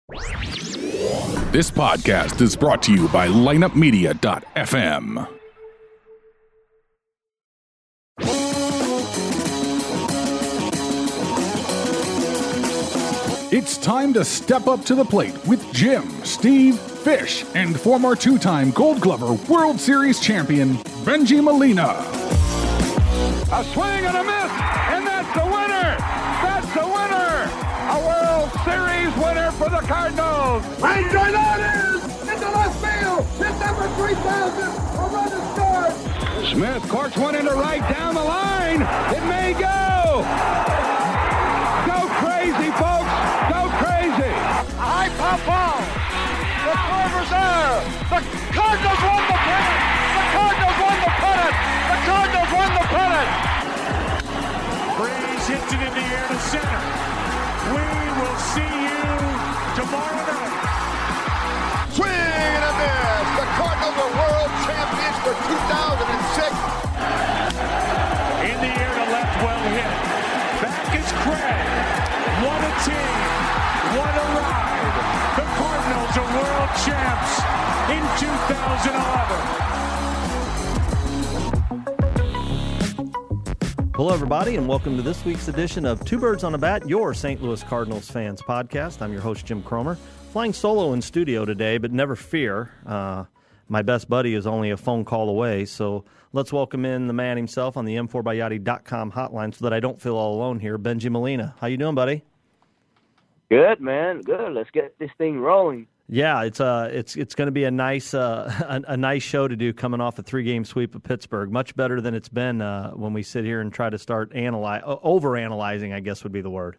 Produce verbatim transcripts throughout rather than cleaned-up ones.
This podcast is brought to you by lineup media dot f m. It's time to step up to the plate with Jim, Steve, Fish, and former two-time Gold Glover World Series champion, Bengie Molina. A swing and a miss, and that's the winner! That's the winner! A World Series winner for the Cardinals! Right drive out is into left field! Hit number three thousand! A run is scored! Smith corks one into right down the line! It may go! Go crazy, folks! Go crazy! A high pop ball! The Corvers are! The Cardinals won the pennant! The Cardinals won the pennant! The Cardinals won the pennant! Breeze hits it in the air to center. We will see you tomorrow night. Swing and a miss! The Cardinals are world champions for two thousand six. In the air to left, well hit. Back is Craig. What a team. What a ride. The Cardinals are world champs in two thousand eleven. Hello, everybody, and welcome to this week's edition of Two Birds on a Bat, your Saint Louis Cardinals fans podcast. I'm your host, Jim Cromer, flying solo in studio today, but never fear. Uh, my best buddy is only a phone call away, so let's welcome in the man himself on the M four by Yachty dot com hotline so that I don't feel all alone here, Bengie Molina. How you doing, buddy? Good, man. Good. Let's get this thing rolling. Yeah, it's uh, it's it's going to be a nice uh, a, a nice show to do coming off a three game sweep of Pittsburgh. Much better than it's been uh, when we sit here and try to start analyze over analyzing. I guess would be the word.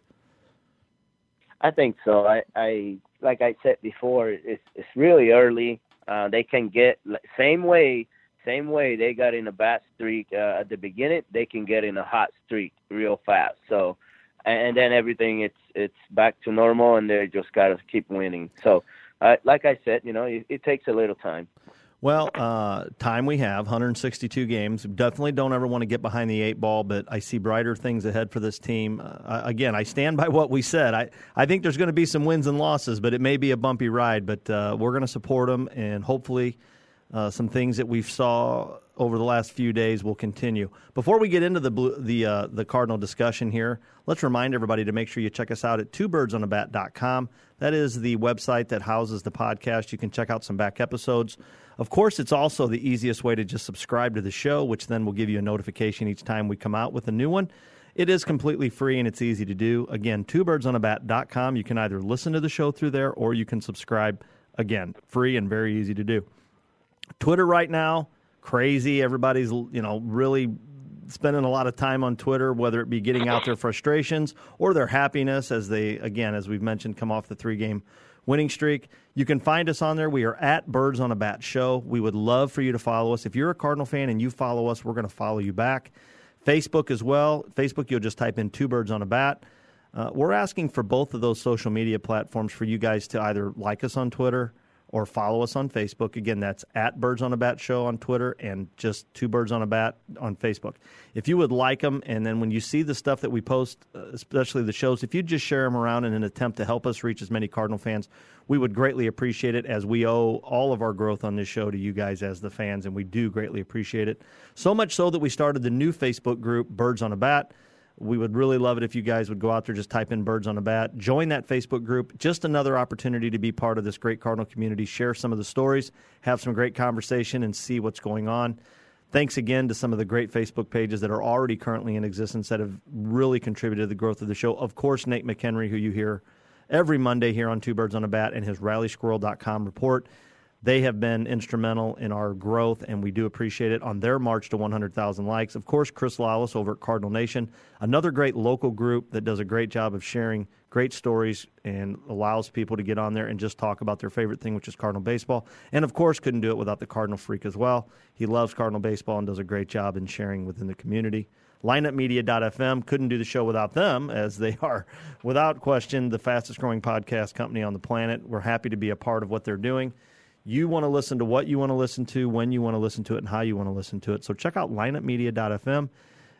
I think so. I, I like I said before, it's it's really early. Uh, they can get same way same way they got in a bad streak uh, at the beginning. They can get in a hot streak real fast. So, and then everything it's it's back to normal, and they just got to keep winning. So. Uh, like I said, you know, it, it takes a little time. Well, uh, time we have, one hundred sixty-two games. Definitely don't ever want to get behind the eight ball, but I see brighter things ahead for this team. Uh, again, I stand by what we said. I, I think there's going to be some wins and losses, but it may be a bumpy ride. But uh, we're going to support them, and hopefully uh, some things that we've saw over the last few days will continue. Before we get into the blue, the uh, the Cardinal discussion here, let's remind everybody to make sure you check us out at two birds on a bat dot com. That is the website that houses the podcast. You can check out some back episodes. Of course, it's also the easiest way to just subscribe to the show, which then will give you a notification each time we come out with a new one. It is completely free, and it's easy to do. Again, two birds on a bat dot com. You can either listen to the show through there, or you can subscribe. Again, free and very easy to do. Twitter right now, crazy. Everybody's, you know, really spending a lot of time on Twitter, whether it be getting out their frustrations or their happiness as they, again, as we've mentioned, come off the three-game winning streak. You can find us on there. We are at Birds on a Bat Show. We would love for you to follow us. If you're a Cardinal fan and you follow us, we're going to follow you back. Facebook as well. Facebook, you'll just type in Two Birds on a Bat. Uh, we're asking for both of those social media platforms for you guys to either like us on Twitter or follow us on Facebook. Again, that's at Birds on a Bat Show on Twitter and just Two Birds on a Bat on Facebook. If you would like them, and then when you see the stuff that we post, uh, especially the shows, if you just share them around in an attempt to help us reach as many Cardinal fans, we would greatly appreciate it, as we owe all of our growth on this show to you guys as the fans, and we do greatly appreciate it. So much so that we started the new Facebook group, Birds on a Bat. We would really love it if you guys would go out there, just type in Birds on a Bat, join that Facebook group. Just another opportunity to be part of this great Cardinal community, share some of the stories, have some great conversation, and see what's going on. Thanks again to some of the great Facebook pages that are already currently in existence that have really contributed to the growth of the show. Of course, Nate McHenry, who you hear every Monday here on Two Birds on a Bat, and his Rally Squirrel dot com report. They have been instrumental in our growth, and we do appreciate it on their march to one hundred thousand likes. Of course, Chris Lawless over at Cardinal Nation, another great local group that does a great job of sharing great stories and allows people to get on there and just talk about their favorite thing, which is Cardinal baseball. And, of course, couldn't do it without the Cardinal Freak as well. He loves Cardinal baseball and does a great job in sharing within the community. lineup media dot f m, couldn't do the show without them, as they are, without question, the fastest-growing podcast company on the planet. We're happy to be a part of what they're doing. You want to listen to what you want to listen to, when you want to listen to it, and how you want to listen to it. So check out lineup media dot f m.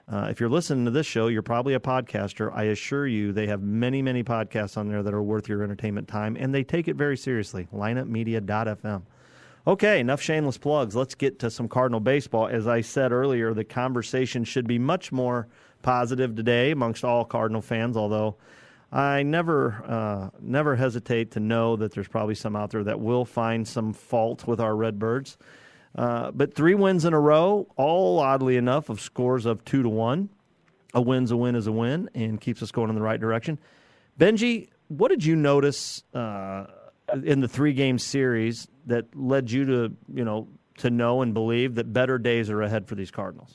Uh, if you're listening to this show, you're probably a podcaster. I assure you they have many, many podcasts on there that are worth your entertainment time, and they take it very seriously. lineup media dot f m. Okay, enough shameless plugs. Let's get to some Cardinal baseball. As I said earlier, the conversation should be much more positive today amongst all Cardinal fans, although I never uh, never hesitate to know that there's probably some out there that will find some fault with our Redbirds. Uh, but three wins in a row, all oddly enough, of scores of two to one. A win's a win is a win, and keeps us going in the right direction. Benji, what did you notice uh, in the three-game series that led you to, you know, to know and believe that better days are ahead for these Cardinals?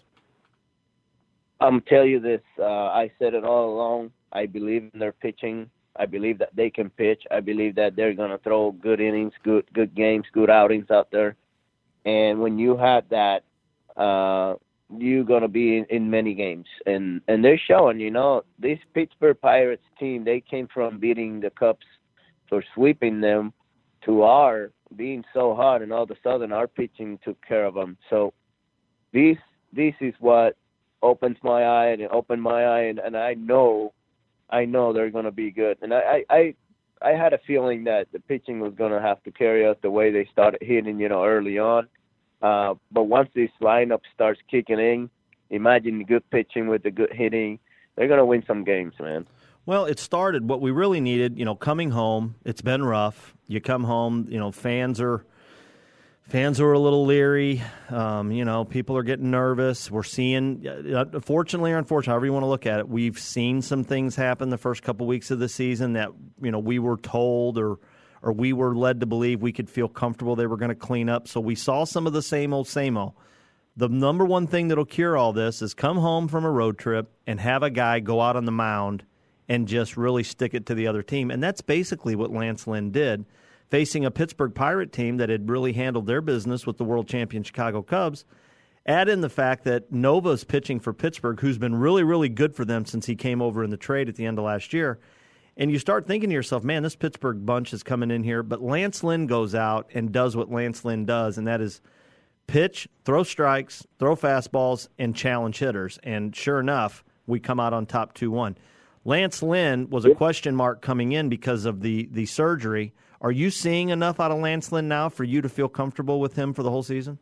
I'm tell you this. Uh, I said it all along. I believe in their pitching. I believe that they can pitch. I believe that they're going to throw good innings, good good games, good outings out there. And when you have that, uh, you're going to be in, in many games. And, and they're showing, you know, this Pittsburgh Pirates team, they came from beating the Cubs for sweeping them to our being so hot, and all of a sudden our pitching took care of them. So this this is what opens my eye, and it opened my eye, and, and I know I know they're going to be good. And I, I, I had a feeling that the pitching was going to have to carry us the way they started hitting, you know, early on. Uh, but once this lineup starts kicking in, imagine the good pitching with the good hitting, they're going to win some games, man. Well, it started what we really needed, you know, coming home. It's been rough. You come home, you know, fans are fans are a little leery. Um, you know, people are getting nervous. We're seeing, uh, fortunately or unfortunately, however you want to look at it, we've seen some things happen the first couple weeks of the season that, you know, we were told or or we were led to believe we could feel comfortable they were going to clean up. So we saw some of the same old, same old. The number one thing that'll cure all this is come home from a road trip and have a guy go out on the mound and just really stick it to the other team. And that's basically what Lance Lynn did, facing a Pittsburgh Pirate team that had really handled their business with the world champion Chicago Cubs. Add in the fact that Nova's pitching for Pittsburgh, who's been really, really good for them since he came over in the trade at the end of last year. And you start thinking to yourself, man, this Pittsburgh bunch is coming in here. But Lance Lynn goes out and does what Lance Lynn does, and that is pitch, throw strikes, throw fastballs, and challenge hitters. And sure enough, we come out on top two one. Lance Lynn was a question mark coming in because of the, the surgery. Are you seeing enough out of Lance Lynn now for you to feel comfortable with him for the whole season?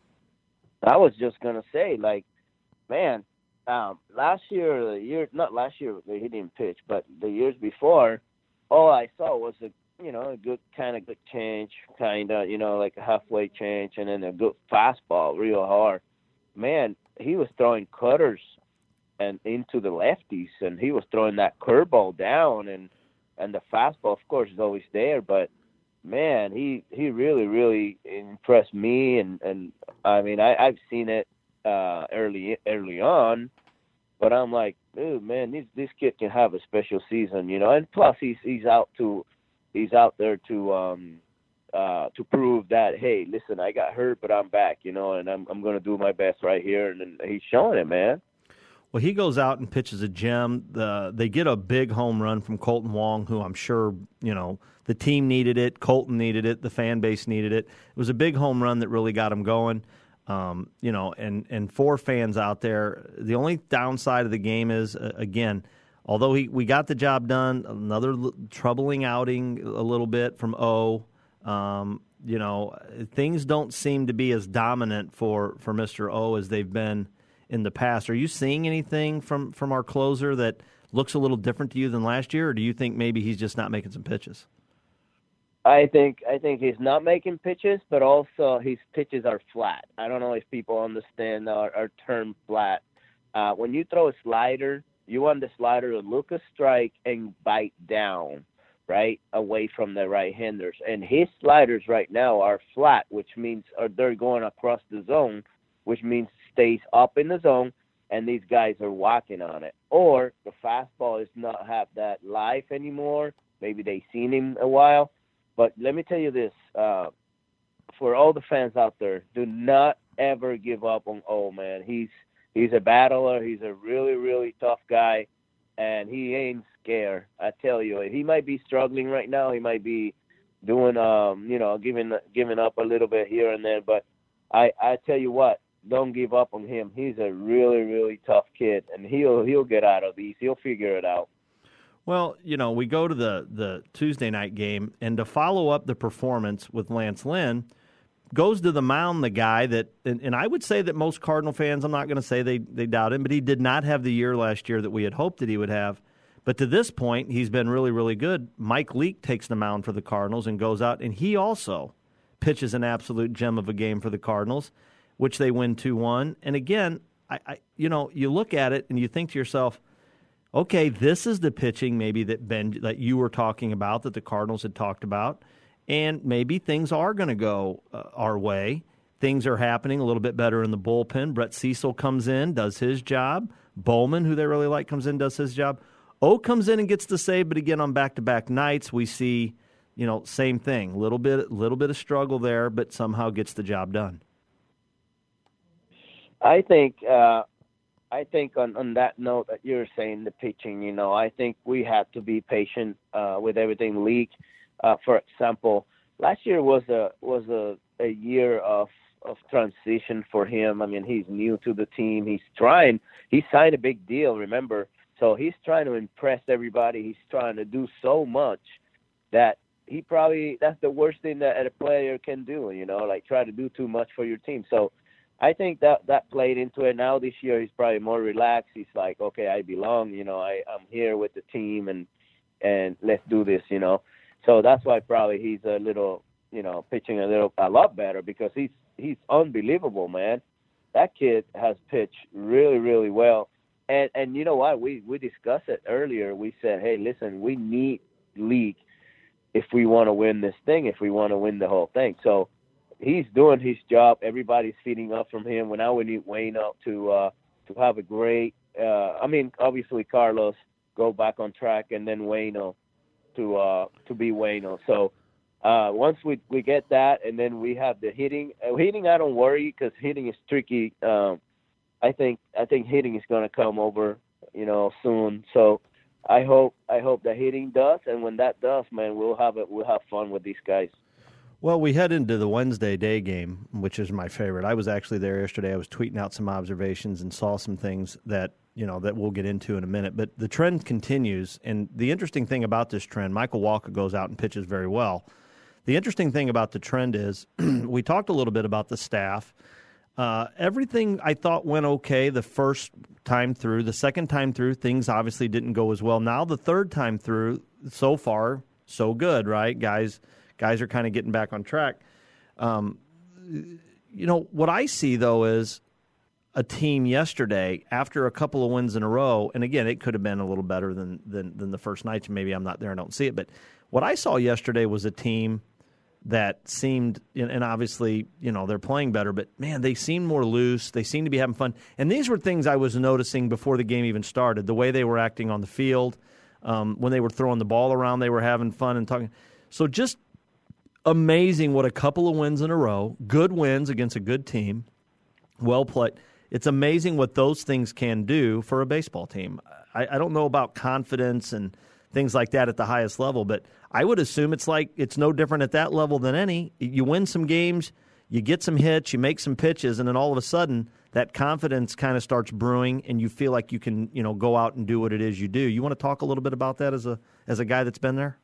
I was just going to say, like, man, um, last year, the year, not last year, he didn't pitch, but the years before, all I saw was a, you know, a good kind of good change, kind of, you know, like a halfway change, and then a good fastball, real hard. Man, he was throwing cutters and into the lefties, and he was throwing that curveball down, and and the fastball, of course, is always there. But man, he he really really impressed me, and and I mean I I've seen it uh, early early on, but I'm like, dude, man, this this kid can have a special season, you know. And plus, he's he's out to he's out there to um uh to prove that, hey, listen, I got hurt, but I'm back, you know, and I'm I'm gonna do my best right here, and, and he's showing it, man. Well, he goes out and pitches a gem. The, they get a big home run from Colton Wong, who I'm sure, you know, the team needed it, Colton needed it, the fan base needed it. It was a big home run that really got him going. Um, you know, and, and for fans out there, the only downside of the game is, uh, again, although he, we got the job done, another l- troubling outing a little bit from O. Um, you know, things don't seem to be as dominant for, for Mister O as they've been in the past. Are you seeing anything from, from our closer that looks a little different to you than last year, or do you think maybe he's just not making some pitches? I think I think he's not making pitches, but also his pitches are flat. I don't know if people understand our, our term flat. Uh, when you throw a slider, you want the slider to look a strike and bite down, right, away from the right-handers. And his sliders right now are flat, which means or they're going across the zone, which means stays up in the zone, and these guys are walking on it. Or the fastball is not have that life anymore. Maybe they've seen him a while. But let me tell you this, uh, for all the fans out there, do not ever give up on O, man. He's he's a battler. He's a really, really tough guy, and he ain't scared. I tell you, he might be struggling right now. He might be doing, um, you know, giving giving up a little bit here and there. But I, I tell you what, don't give up on him. He's a really, really tough kid, and he'll he'll get out of these. He'll figure it out. Well, you know, we go to the, the Tuesday night game, and to follow up the performance with Lance Lynn, goes to the mound the guy that, and, and I would say that most Cardinal fans, I'm not going to say they, they doubt him, but he did not have the year last year that we had hoped that he would have. But to this point, he's been really, really good. Mike Leake takes the mound for the Cardinals and goes out, and he also pitches an absolute gem of a game for the Cardinals, which they win two one. And again, I, I you know, you look at it and you think to yourself, okay, this is the pitching maybe that Ben that you were talking about, that the Cardinals had talked about, and maybe things are going to go uh, our way. Things are happening a little bit better in the bullpen. Brett Cecil comes in, does his job. Bowman, who they really like, comes in, does his job. O comes in and gets the save, but again, on back-to-back nights, we see, you know, same thing. Little bit, little bit of struggle there, but somehow gets the job done. I think. Uh... I think on, on that note that you're saying, the pitching, you know, I think we had to be patient uh, with everything. Leak, uh, for example, last year was a was a, a year of, of transition for him. I mean, he's new to the team. He's trying. He signed a big deal, remember? So he's trying to impress everybody. He's trying to do so much that he probably, that's the worst thing that a player can do, you know, like try to do too much for your team. So I think that that played into it. Now this year he's probably more relaxed. He's like, okay, I belong. You know, I, I'm here with the team, and and let's do this. You know, so that's why probably he's a little, you know, pitching a little a lot better, because he's he's unbelievable, man. That kid has pitched really, really well. And and you know what? We we discussed it earlier. We said, hey, listen, we need Leak if we want to win this thing, if we want to win the whole thing. So he's doing his job. Everybody's feeding up from him. Well, now we need Wayne up to uh, to have a great. Uh, I mean, obviously Carlos go back on track, and then Wayno to uh, to be Wayno. So uh, once we we get that, and then we have the hitting. Uh, hitting, I don't worry, because hitting is tricky. Um, I think I think hitting is going to come over, you know, soon. So I hope I hope that hitting does, and when that does, man, we'll have it. We'll have fun with these guys. Well, we head into the Wednesday day game, which is my favorite. I was actually there yesterday. I was tweeting out some observations and saw some things that, you know, that we'll get into in a minute. But the trend continues, and the interesting thing about this trend, Michael Walker goes out and pitches very well. The interesting thing about the trend is we talked a little bit about the staff. Uh, everything I thought went okay the first time through. The second time through, things obviously didn't go as well. Now the third time through, so far, so good, right? Guys guys are kind of getting back on track. Um, you know, what I see, though, is a team yesterday, after a couple of wins in a row, and again, it could have been a little better than, than, than the first night, maybe I'm not there and don't see it, but what I saw yesterday was a team that seemed, and obviously, you know, they're playing better, but, man, they seemed more loose. They seemed to be having fun. And these were things I was noticing before the game even started, the way they were acting on the field. Um, when they were throwing the ball around, they were having fun and talking. So just amazing what a couple of wins in a row, good wins against a good team, well played. It's amazing what those things can do for a baseball team. I, I don't know about confidence and things like that at the highest level, but I would assume it's like it's no different at that level than any. You win some games, you get some hits, you make some pitches, and then all of a sudden that confidence kind of starts brewing, and you feel like you can, you know, go out and do what it is you do. You want to talk a little bit about that as a as a guy that's been there?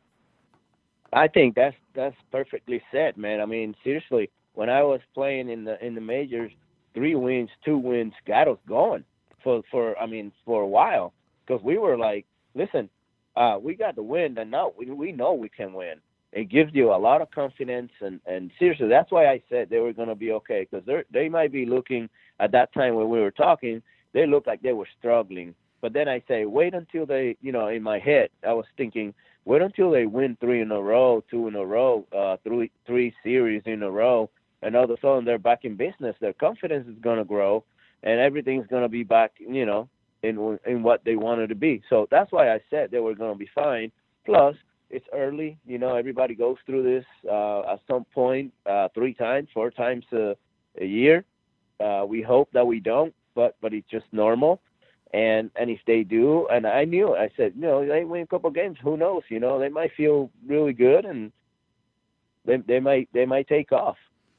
I think that's that's perfectly said, man. I mean, seriously, when I was playing in the in the majors, three wins, two wins got us going for for I mean for a while, because we were like, listen, uh, we got the win, and now we we know we can win. It gives you a lot of confidence, and, and seriously, that's why I said they were going to be okay, because they they might be looking at that time when we were talking, they looked like they were struggling. But then I say, wait until they, you know, in my head, I was thinking, wait until they win three in a row, two in a row, uh, three three series in a row, and all of a sudden they're back in business. Their confidence is going to grow, and everything's going to be back, you know, in in what they wanted to be. So that's why I said they were going to be fine. Plus, it's early. You know, everybody goes through this uh, at some point, uh, three times, four times a, a year. Uh, we hope that we don't, but but it's just normal. And and if they do, and I knew, I said, you know, they win a couple of games. Who knows? You know, they might feel really good, and they they might they might take off.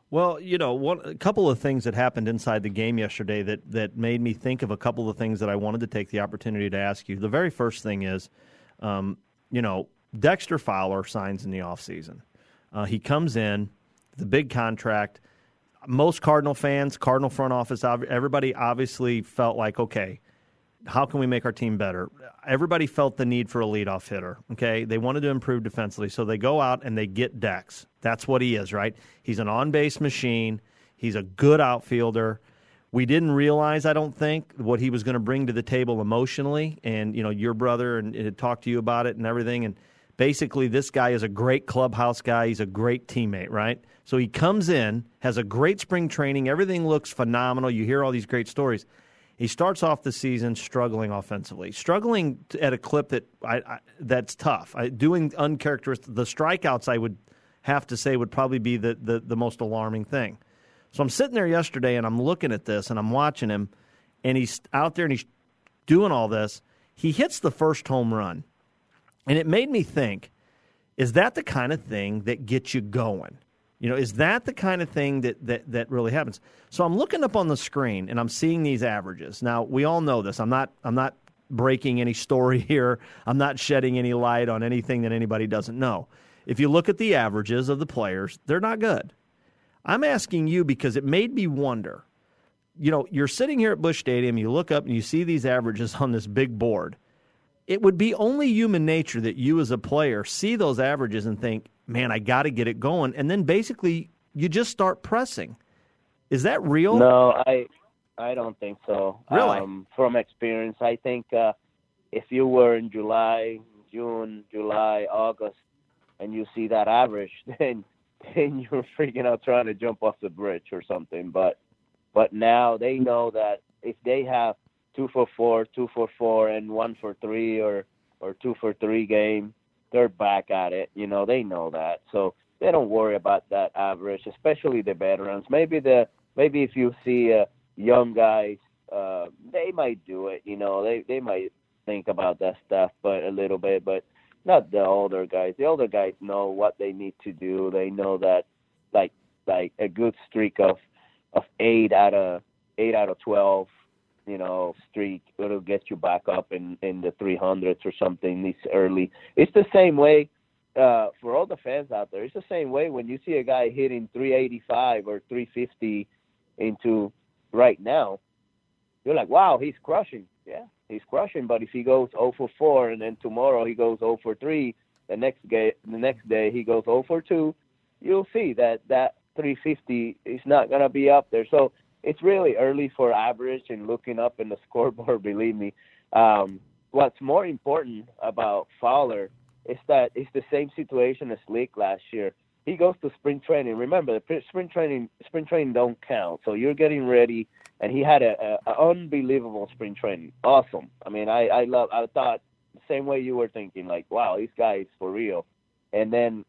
Well, you know, one, a couple of things that happened inside the game yesterday that, that made me think of a couple of things that I wanted to take the opportunity to ask you. The very first thing is, um, you know, Dexter Fowler signs in the offseason. Uh, he comes in, the big contract. Most Cardinal fans, Cardinal front office, everybody obviously felt like, okay, how can we make our team better? Everybody felt the need for a leadoff hitter, okay? They wanted to improve defensively, so they go out and they get Dex. That's what he is, right? He's an on-base machine. He's a good outfielder. We didn't realize, I don't think, what he was going to bring to the table emotionally, and, you know, your brother and had talked to you about it and everything, and basically this guy is a great clubhouse guy. He's a great teammate, right? So he comes in, has a great spring training. Everything looks phenomenal. You hear all these great stories. He starts off the season struggling offensively, struggling at a clip that I, I, that's tough. I, doing uncharacteristic, the strikeouts I would have to say would probably be the, the, the most alarming thing. So I'm sitting there yesterday and I'm looking at this and I'm watching him, and he's out there and he's doing all this. He hits the first home run, and it made me think, is that the kind of thing that gets you going? You know, is that the kind of thing that, that, that really happens? So I'm looking up on the screen, and I'm seeing these averages. Now, we all know this. I'm not I'm not breaking any story here. I'm not shedding any light on anything that anybody doesn't know. If you look at the averages of the players, they're not good. I'm asking you because it made me wonder. You know, you're sitting here at Busch Stadium, you look up and you see these averages on this big board. It would be only human nature that you as a player see those averages and think, man, I got to get it going. And then basically you just start pressing. Is that real? No, I I don't think so. Really? Um, from experience, I think uh, if you were in July, June, July, August, and you see that average, then then you're freaking out trying to jump off the bridge or something. But but now they know that if they have two for four, two for four, and one for three, or or two for three game, they're back at it. You know, they know that, so they don't worry about that average, especially the veterans. Maybe the maybe if you see uh, young guys, uh, they might do it. You know, they they might think about that stuff, but a little bit, but not the older guys. The older guys know what they need to do. They know that, like like a good streak of of eight out of eight out of twelve. You know, streak, it'll get you back up in, in the three hundreds or something this early. It's the same way uh, for all the fans out there. It's the same way when you see a guy hitting three eighty-five or three fifty into right now. You're like, wow, he's crushing. Yeah, he's crushing. But if he goes oh for four and then tomorrow he goes oh for three, the next day, the next day he goes oh for two, you'll see that that three fifty is not going to be up there. So it's really early for average and looking up in the scoreboard, believe me. Um, what's more important about Fowler is that it's the same situation as Slick last year. He goes to spring training. Remember, the spring training spring training don't count. So you're getting ready, and he had a, a, a unbelievable spring training. Awesome. I mean, I, I love. I thought the same way you were thinking, like, wow, this guy is for real. And then,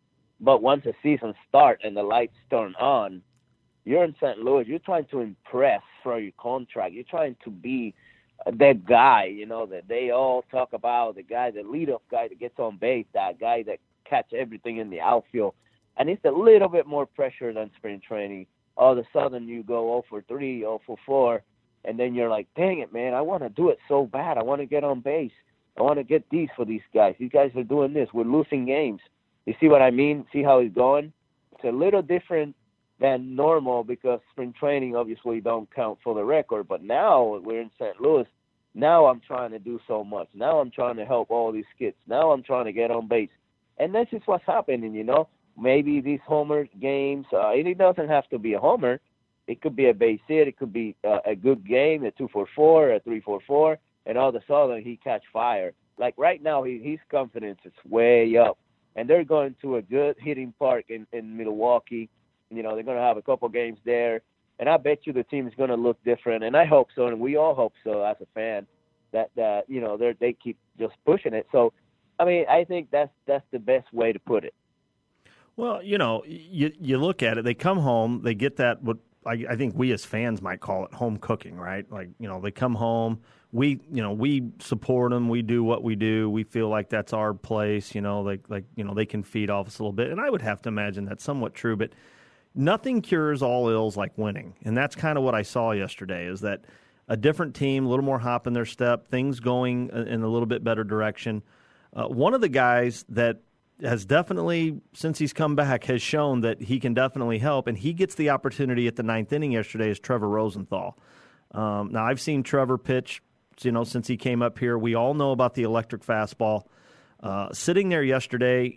but once the season starts and the lights turn on, you're in Saint Louis. You're trying to impress for your contract. You're trying to be that guy, you know, that they all talk about, the guy, the leadoff guy that gets on base, that guy that catch everything in the outfield. And it's a little bit more pressure than spring training. All of a sudden you go oh for three, oh for four, and then you're like, dang it, man, I want to do it so bad. I want to get on base. I want to get these for these guys. These guys are doing this. We're losing games. You see what I mean? See how he's going? It's a little different than normal because spring training obviously don't count for the record. But now we're in Saint Louis. Now I'm trying to do so much. Now I'm trying to help all these kids. Now I'm trying to get on base. And that's just what's happening, you know. Maybe these homer games, uh, and it doesn't have to be a homer. It could be a base hit. It could be uh, a good game, a two for four, a three for four, and all of a sudden he catch fire. Like right now, he, his confidence is way up. And they're going to a good hitting park in, in Milwaukee. You know, they're going to have a couple games there. And I bet you the team is going to look different. And I hope so, and we all hope so as a fan, that, that you know, they they keep just pushing it. So, I mean, I think that's that's the best way to put it. Well, you know, you you look at it, they come home, they get that, what I, I think we as fans might call it home cooking, right? Like, you know, they come home, we, you know, we support them, we do what we do, we feel like that's our place, you know, like, like, you know, they can feed off us a little bit. And I would have to imagine that's somewhat true, but nothing cures all ills like winning, and that's kind of what I saw yesterday, is that a different team, a little more hop in their step, things going in a little bit better direction. Uh, one of the guys that has definitely, since he's come back, has shown that he can definitely help, and he gets the opportunity at the ninth inning yesterday is Trevor Rosenthal. Um, now, I've seen Trevor pitch, you know, since he came up here. We all know about the electric fastball. Uh, sitting there yesterday,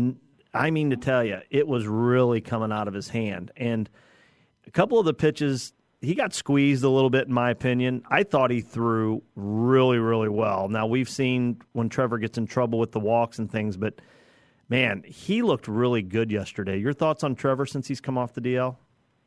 I mean to tell you, it was really coming out of his hand. And a couple of the pitches, he got squeezed a little bit, in my opinion. I thought he threw really, really well. Now, we've seen when Trevor gets in trouble with the walks and things, but, man, he looked really good yesterday. Your thoughts on Trevor since he's come off the D L?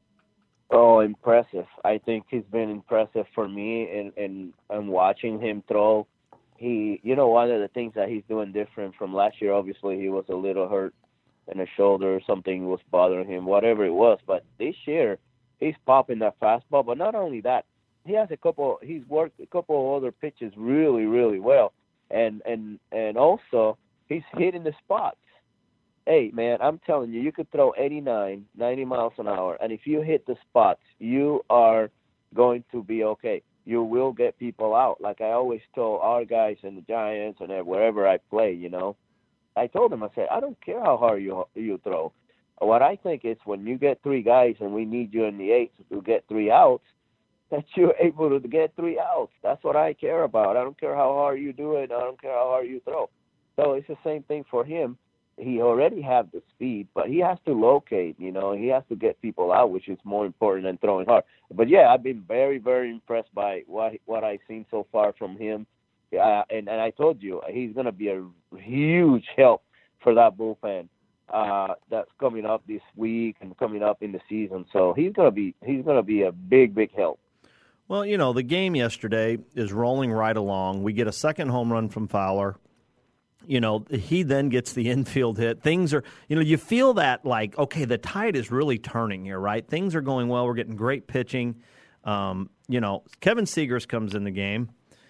Oh, impressive. I think he's been impressive for me, and, and I'm watching him throw. He, you know, one of the things that he's doing different from last year, obviously he was a little hurt in the shoulder, something was bothering him, whatever it was. But this year, he's popping that fastball. But not only that, he has a couple. He's worked a couple of other pitches really, really well, and and and also he's hitting the spots. Hey, man, I'm telling you, you could throw eighty-nine, ninety miles an hour, and if you hit the spots, you are going to be okay. You will get people out. Like I always told our guys in the Giants and wherever I play, you know, I told them, I said, I don't care how hard you you throw. What I think is when you get three guys and we need you in the eighth to get three outs, that you're able to get three outs. That's what I care about. I don't care how hard you do it. I don't care how hard you throw. So it's the same thing for him. He already have the speed, but he has to locate, you know. He has to get people out, which is more important than throwing hard. But, yeah, I've been very, very impressed by what what I've seen so far from him. Uh, and, and I told you, he's going to be a huge help for that bullpen uh, that's coming up this week and coming up in the season. So he's going to be he's going to be a big, big help. Well, you know, the game yesterday is rolling right along. We get a second home run from Fowler. You know, he then gets the infield hit. Things are, you know, you feel that like, okay, the tide is really turning here, right? Things are going well. We're getting great pitching. Um, you know, Kevin Segars comes in the game,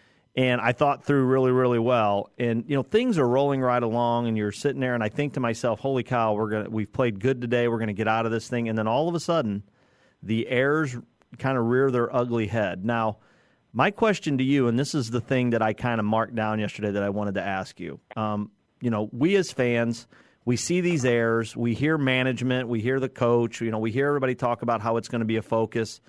and I thought threw really, really well. And, you know, things are rolling right along, and you're sitting there, and I think to myself, holy cow, we're gonna, we've played good today. We're going to get out of this thing. And then all of a sudden, the errors kind of rear their ugly head. Now, my question to you, and this is the thing that I kind of marked down yesterday that I wanted to ask you. Um, you know, we as fans, we see these errors. We hear management. We hear the coach. You know, we hear everybody talk about how it's going to be a focus.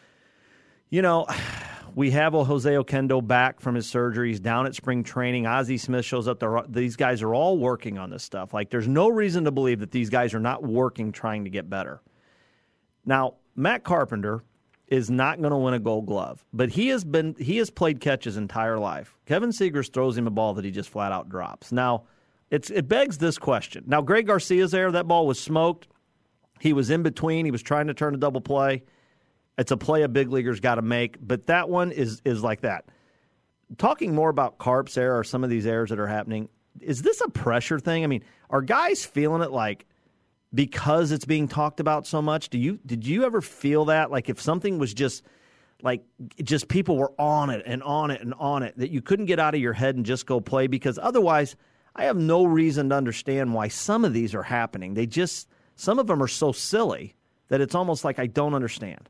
You know, we have a Jose Oquendo back from his surgery. He's down at spring training. Ozzie Smith shows up there. These guys are all working on this stuff. Like, there's no reason to believe that these guys are not working trying to get better. Now, Matt Carpenter is not going to win a Gold Glove, but he has been he has played catch his entire life. Kevin Segars throws him a ball that he just flat out drops. Now, it's it begs this question. Now, Greg Garcia's there. That ball was smoked. He was in between. He was trying to turn a double play. It's a play a big leaguer's got to make, but that one is is like that. Talking more about Carp's error or some of these errors that are happening, is this a pressure thing? I mean, are guys feeling it like because it's being talked about so much? Do you did you ever feel that? Like if something was just like just people were on it and on it and on it, that you couldn't get out of your head and just go play? Because otherwise, I have no reason to understand why some of these are happening. They just, some of them are so silly that it's almost like I don't understand.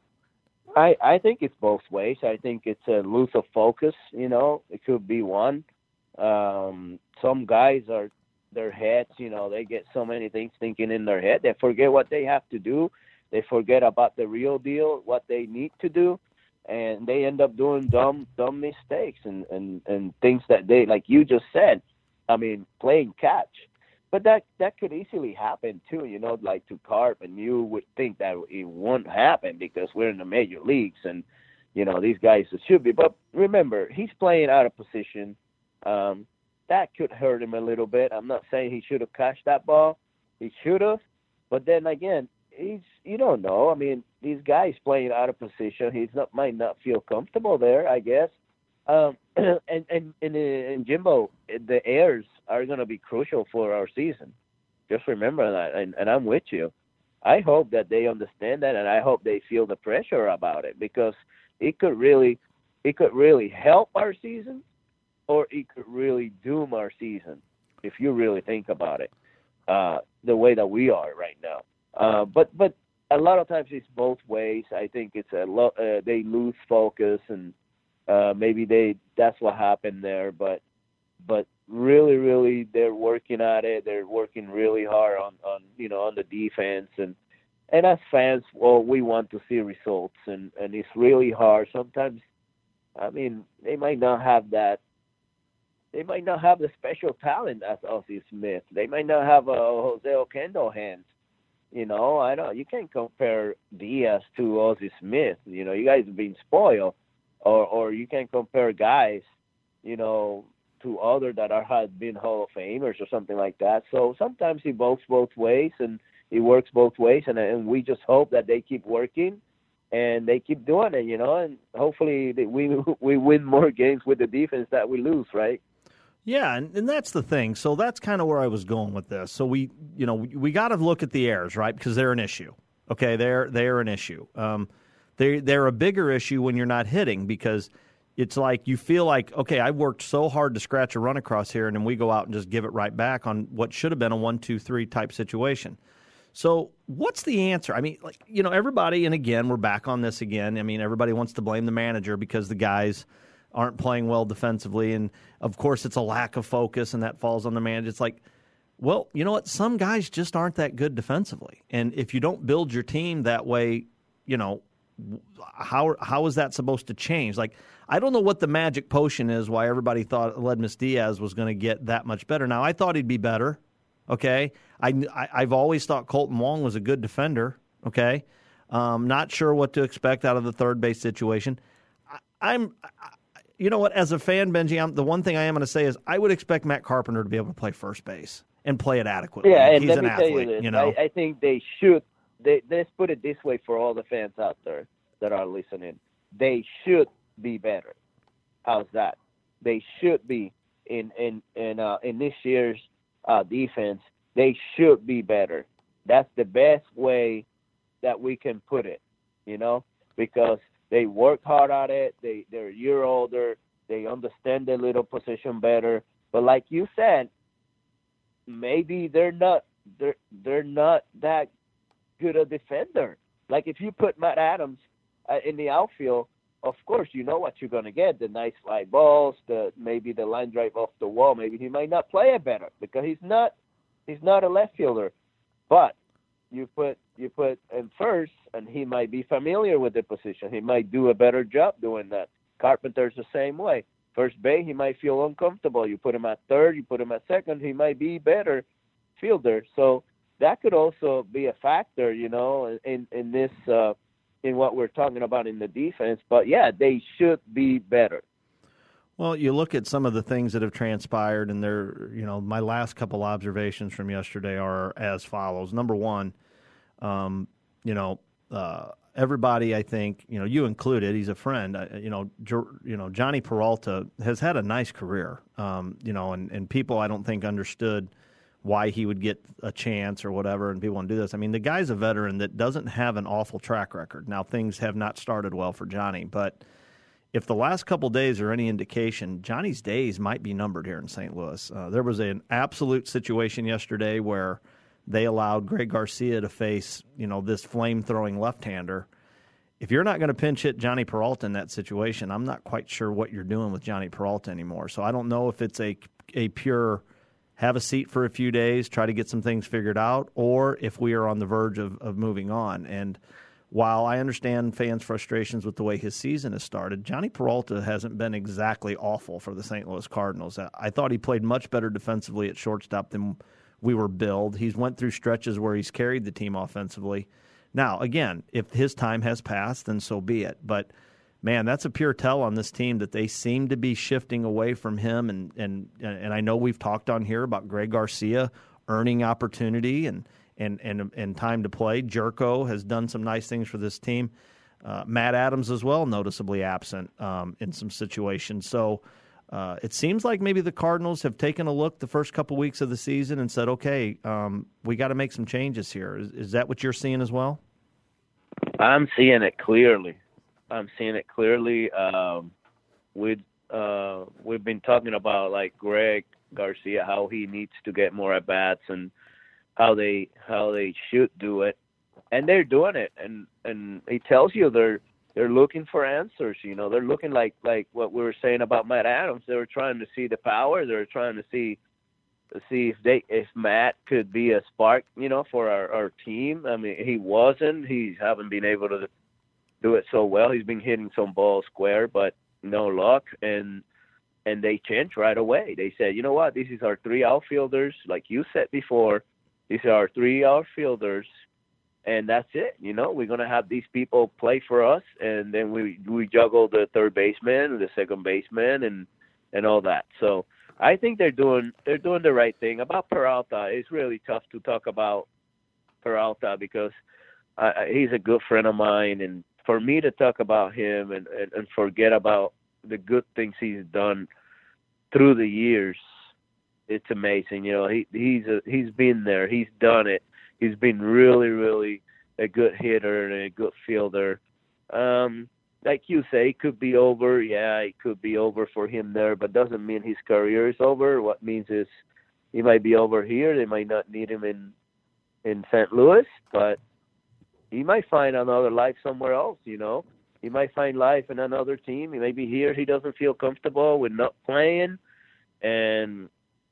I, I think it's both ways. I think it's a loss of focus, you know. It could be one. Um, some guys are, their heads, you know, they get so many things thinking in their head. They forget what they have to do. They forget about the real deal, what they need to do, and they end up doing dumb dumb mistakes and, and, and things that they, like you just said, I mean, playing catch. But that, that could easily happen, too, you know, like to Carp, and you would think that it won't happen because we're in the major leagues and, you know, these guys should be. But remember, he's playing out of position. Um, that could hurt him a little bit. I'm not saying he should have catched that ball. He should have. But then again, he's you don't know. I mean, these guys playing out of position, he's not might not feel comfortable there, I guess. Um, and, and, and, and Jimbo, the errors are going to be crucial for our season. Just remember that, and, and I'm with you. I hope that they understand that, and I hope they feel the pressure about it, because it could really, it could really help our season, or it could really doom our season if you really think about it, uh, the way that we are right now. Uh, but but a lot of times it's both ways. I think it's a lot. Uh, they lose focus, and uh, maybe they that's what happened there. But but really, really, they're working at it. They're working really hard on, on you know on the defense, and and as fans, well, we want to see results, and, and it's really hard sometimes. I mean, they might not have that. They might not have the special talent as Ozzie Smith. They might not have a Jose Oquendo hands. You know, I don't. You can't compare Diaz to Ozzie Smith. You know, you guys have been spoiled, or or you can compare guys, you know, to other that are have been Hall of Famers or something like that. So sometimes it works both ways, and it works both ways, and and we just hope that they keep working, and they keep doing it. You know, and hopefully we we win more games with the defense that we lose, right? Yeah, and, and that's the thing. So that's kind of where I was going with this. So we, you know, we, we got to look at the errors, right? Because they're an issue. Okay, they're they're an issue. Um, they they're a bigger issue when you're not hitting, because it's like you feel like, okay, I worked so hard to scratch a run across here, and then we go out and just give it right back on what should have been a one, two, three type situation. So what's the answer? I mean, like, you know, everybody, and again, we're back on this again. I mean, everybody wants to blame the manager because the guys aren't playing well defensively, and of course it's a lack of focus, and that falls on the manager. It's like, well, you know what? Some guys just aren't that good defensively, and if you don't build your team that way, you know, how how is that supposed to change? Like, I don't know what the magic potion is, why everybody thought Aledmys Diaz was going to get that much better. Now, I thought he'd be better, okay? I, I, I've always thought Colton Wong was a good defender, okay? Um, not sure what to expect out of the third base situation. I, I'm... I, You know what? As a fan, Benji, I'm, the one thing I am going to say is I would expect Matt Carpenter to be able to play first base and play it adequately. Yeah, and he's let an me athlete, tell you this. You know? I, I think they should. They, let's put it this way for all the fans out there that are listening. They should be better. How's that? They should be in in in uh, in this year's uh, defense. They should be better. That's the best way that we can put it. You know, because they work hard at it. They, they're a year older. They understand their little position better. But like you said, maybe they're not they're they're not that good a defender. Like if you put Matt Adams uh, in the outfield, of course you know what you're going to get: the nice fly balls, the maybe the line drive off the wall. Maybe he might not play it better because he's not he's not a left fielder. But you put you put him first, and he might be familiar with the position. He might do a better job doing that. Carpenter's the same way. First base, he might feel uncomfortable. You put him at third, you put him at second, he might be better fielder. So that could also be a factor, you know, in in this uh, in what we're talking about in the defense. But yeah, they should be better. Well, you look at some of the things that have transpired, and they're, you know, my last couple observations from yesterday are as follows. Number one, um, you know, uh, everybody, I think, you know, you included, he's a friend, uh, you know, jo- you know, Johnny Peralta has had a nice career, um, you know, and, and people I don't think understood why he would get a chance or whatever, and people want to do this. I mean, the guy's a veteran that doesn't have an awful track record. Now, things have not started well for Johnny, but if the last couple days are any indication, Johnny's days might be numbered here in Saint Louis. Uh, there was an absolute situation yesterday where they allowed Greg Garcia to face, you know, this flame-throwing left-hander. If you're not going to pinch hit Johnny Peralta in that situation, I'm not quite sure what you're doing with Johnny Peralta anymore. So I don't know if it's a a pure have a seat for a few days, try to get some things figured out, or if we are on the verge of, of moving on. And while I understand fans' frustrations with the way his season has started, Johnny Peralta hasn't been exactly awful for the Saint Louis Cardinals. I thought he played much better defensively at shortstop than we were billed. He's went through stretches where he's carried the team offensively. Now, again, if his time has passed, then so be it. But, man, that's a pure tell on this team that they seem to be shifting away from him. And, and, and I know we've talked on here about Greg Garcia earning opportunity and And, and and time to play. Jerko has done some nice things for this team. Uh, Matt Adams as well, noticeably absent um, in some situations. So uh, it seems like maybe the Cardinals have taken a look the first couple weeks of the season and said, okay, um, we got to make some changes here. Is, is that what you're seeing as well? I'm seeing it clearly. I'm seeing it clearly. Um, we've, uh, we've been talking about, like, Greg Garcia, how he needs to get more at-bats and how they how they should do it. and they're doing it, and and he tells you they're they're looking for answers. You know, they're looking like like what we were saying about Matt Adams. They were trying to see the power. They were trying to see to see if they if Matt could be a spark, you know, for our, our team. I mean, he wasn't. He haven't been able to do it so well. He's been hitting some balls square, but no luck. And and they changed right away. They said, you know what, this is our three outfielders, like you said before. These are our three outfielders, and that's it. You know, we're gonna have these people play for us, and then we we juggle the third baseman, the second baseman, and and all that. So I think they're doing they're doing the right thing. About Peralta, it's really tough to talk about Peralta because uh, he's a good friend of mine, and for me to talk about him and, and, and forget about the good things he's done through the years, it's amazing. You know, he he's a, he's been there, he's done it. He's been really, really a good hitter and a good fielder. Um, like you say, it could be over. Yeah, it could be over for him there, but doesn't mean his career is over. What means is he might be over here. They might not need him in in Saint Louis, but he might find another life somewhere else, you know. He might find life in another team. He may be here. He doesn't feel comfortable with not playing. And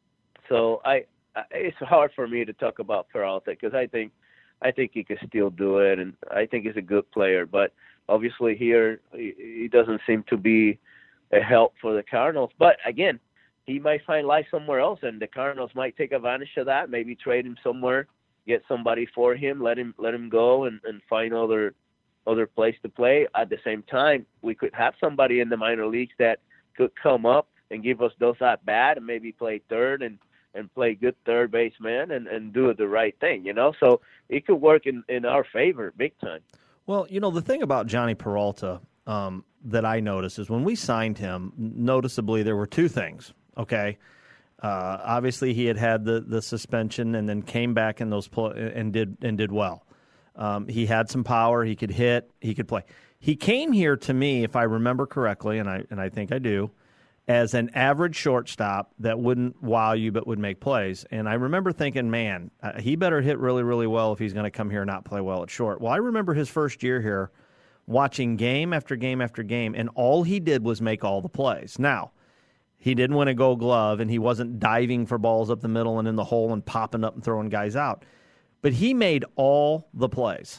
so I, I it's hard for me to talk about Peralta because I think I think he can still do it, and I think he's a good player. But obviously here he, he doesn't seem to be a help for the Cardinals. But, again, he might find life somewhere else, and the Cardinals might take advantage of that, maybe trade him somewhere, get somebody for him, let him let him go and, and find other other place to play. At the same time, we could have somebody in the minor leagues that could come up and give us those at bat and maybe play third and, and play good third baseman and, and do the right thing, you know? So it could work in, in our favor big time. Well, you know, the thing about Johnny Peralta um, that I noticed is when we signed him, noticeably there were two things, okay? Uh, obviously, he had had the, the suspension and then came back in those pl- and did and did well. Um, he had some power. He could hit. He could play. He came here to me, if I remember correctly, and I and I think I do, as an average shortstop that wouldn't wow you but would make plays. And I remember thinking, man, uh, he better hit really, really well if he's going to come here and not play well at short. Well, I remember his first year here, watching game after game after game, and all he did was make all the plays. Now, he didn't win a Gold Glove, and he wasn't diving for balls up the middle and in the hole and popping up and throwing guys out. But he made all the plays.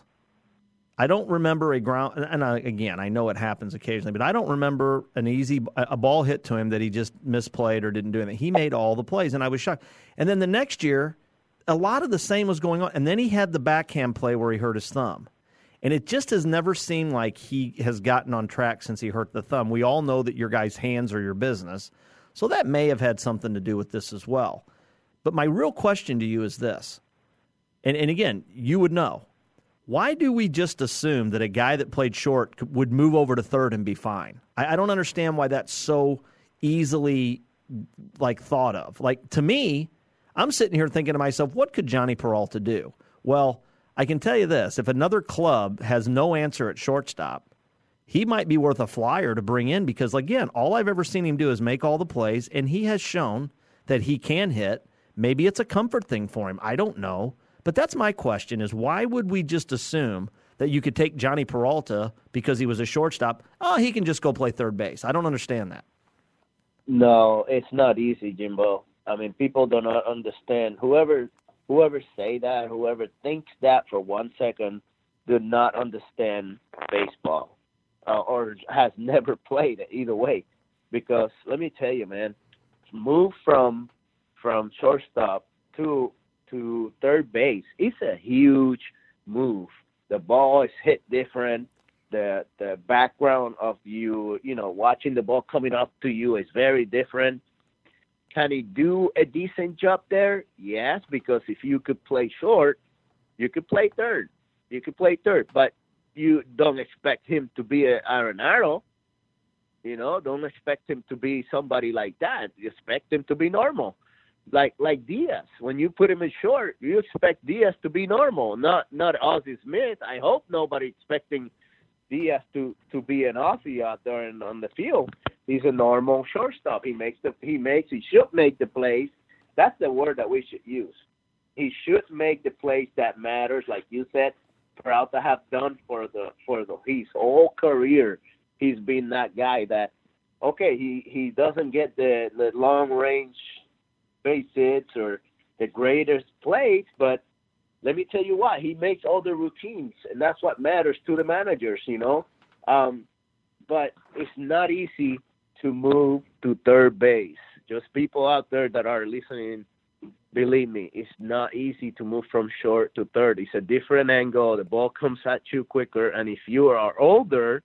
I don't remember a ground, and I, again, I know it happens occasionally, but I don't remember an easy a ball hit to him that he just misplayed or didn't do anything. He made all the plays, and I was shocked. And then the next year, a lot of the same was going on, and then he had the backhand play where he hurt his thumb. And it just has never seemed like he has gotten on track since he hurt the thumb. We all know that your guys' hands are your business. So that may have had something to do with this as well. But my real question to you is this, and, and again, you would know. Why do we just assume that a guy that played short would move over to third and be fine? I, I don't understand why that's so easily like thought of. Like, to me, I'm sitting here thinking to myself, what could Johnny Peralta do? Well, I can tell you this. If another club has no answer at shortstop, he might be worth a flyer to bring in because, again, all I've ever seen him do is make all the plays, and he has shown that he can hit. Maybe it's a comfort thing for him. I don't know. But that's my question is why would we just assume that you could take Johnny Peralta because he was a shortstop? Oh, he can just go play third base. I don't understand that. No, it's not easy, Jimbo. I mean, people do not understand. Whoever whoever say that, whoever thinks that for one second, do not understand baseball uh, or has never played it either way. Because let me tell you, man, move from from shortstop to to third base, it's a huge move. The ball is hit different. The the background of you, you know, watching the ball coming up to you is very different. Can he do a decent job there? Yes, because if you could play short, you could play third. You could play third, but you don't expect him to be an Arenado. You know, don't expect him to be somebody like that. You expect him to be normal. Like like Diaz, when you put him in short, you expect Diaz to be normal, not not Ozzie Smith. I hope nobody expecting Diaz to, to be an Ozzie out there in, on the field. He's a normal shortstop. He makes the he makes he should make the plays. That's the word that we should use. He should make the plays that matters, like you said. Peralta has done for the for the his whole career. He's been that guy that, okay, he, he doesn't get the, the long range base hits or the greatest plays, but let me tell you what, he makes all the routines, and that's what matters to the managers, you know. Um, but it's not easy to move to third base. Just people out there that are listening, believe me, it's not easy to move from short to third. It's a different angle. The ball comes at you quicker, and if you are older,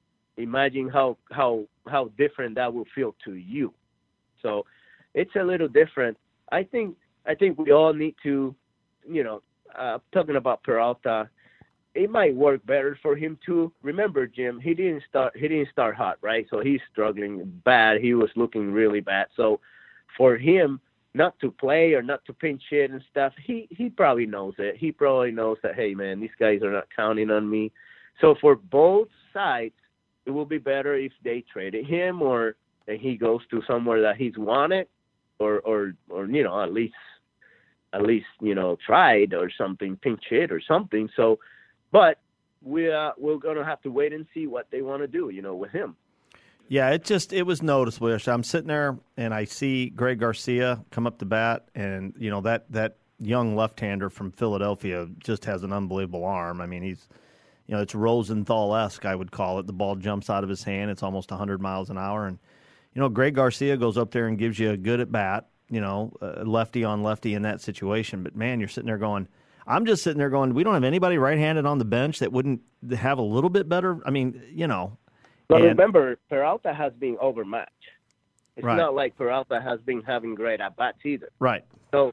imagine how how how different that will feel to you. So it's a little different. I think I think we all need to, you know, uh, talking about Peralta, it might work better for him too. Remember, Jim, he didn't start he didn't start hot, right? So he's struggling bad. He was looking really bad. So for him not to play or not to pinch hit and stuff, he he probably knows it. He probably knows that, hey man, these guys are not counting on me. So for both sides, it will be better if they traded him or that he goes to somewhere that he's wanted, or or or you know at least at least you know tried or something, pinch hit or something. So, but we uh, we're gonna have to wait and see what they want to do, you know, with him. Yeah, it just it was noticeable. I'm sitting there and I see Greg Garcia come up to bat, and you know that that young left-hander from Philadelphia just has an unbelievable arm. I mean, he's you know it's Rosenthal-esque, I would call it. The ball jumps out of his hand. It's almost one hundred miles an hour, and you know Greg Garcia goes up there and gives you a good at bat. You know, uh, lefty on lefty in that situation. But man, you're sitting there going. I'm just sitting there going, we don't have anybody right-handed on the bench that wouldn't have a little bit better. I mean, you know. But and, remember, Peralta has been overmatched. It's right. not like Peralta has been having great at-bats either. Right. So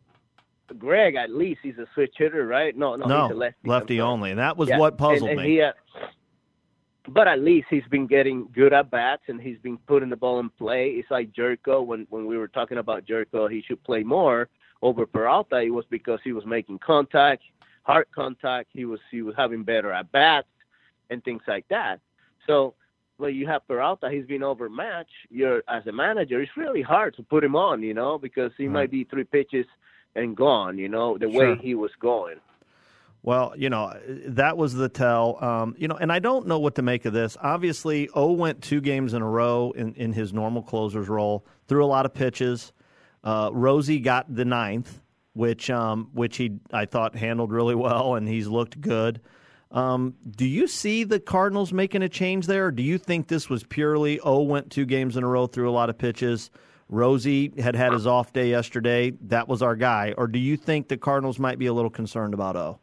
Greg, at least, he's a switch hitter, right? No, no, no he's a lefty. lefty only. And that was yeah. what puzzled and, and me. He, uh, but at least he's been getting good at-bats, and he's been putting the ball in play. It's like Jerko. When, when we were talking about Jerko, he should play more over Peralta. It was because he was making contact, hard contact. He was he was having better at-bats and things like that. So when you have Peralta, he's been overmatched. You're, as a manager, it's really hard to put him on, you know, because he right. might be three pitches and gone, you know, the sure. way he was going. Well, you know, that was the tell. Um, you know, and I don't know what to make of this. Obviously, O went two games in a row in, in his normal closer's role, threw a lot of pitches. Uh, Rosie got the ninth, which um, which he, I thought, handled really well, and he's looked good. Um, do you see the Cardinals making a change there, or do you think this was purely O went two games in a row, threw a lot of pitches, Rosie had had his off day yesterday, that was our guy, or do you think the Cardinals might be a little concerned about O?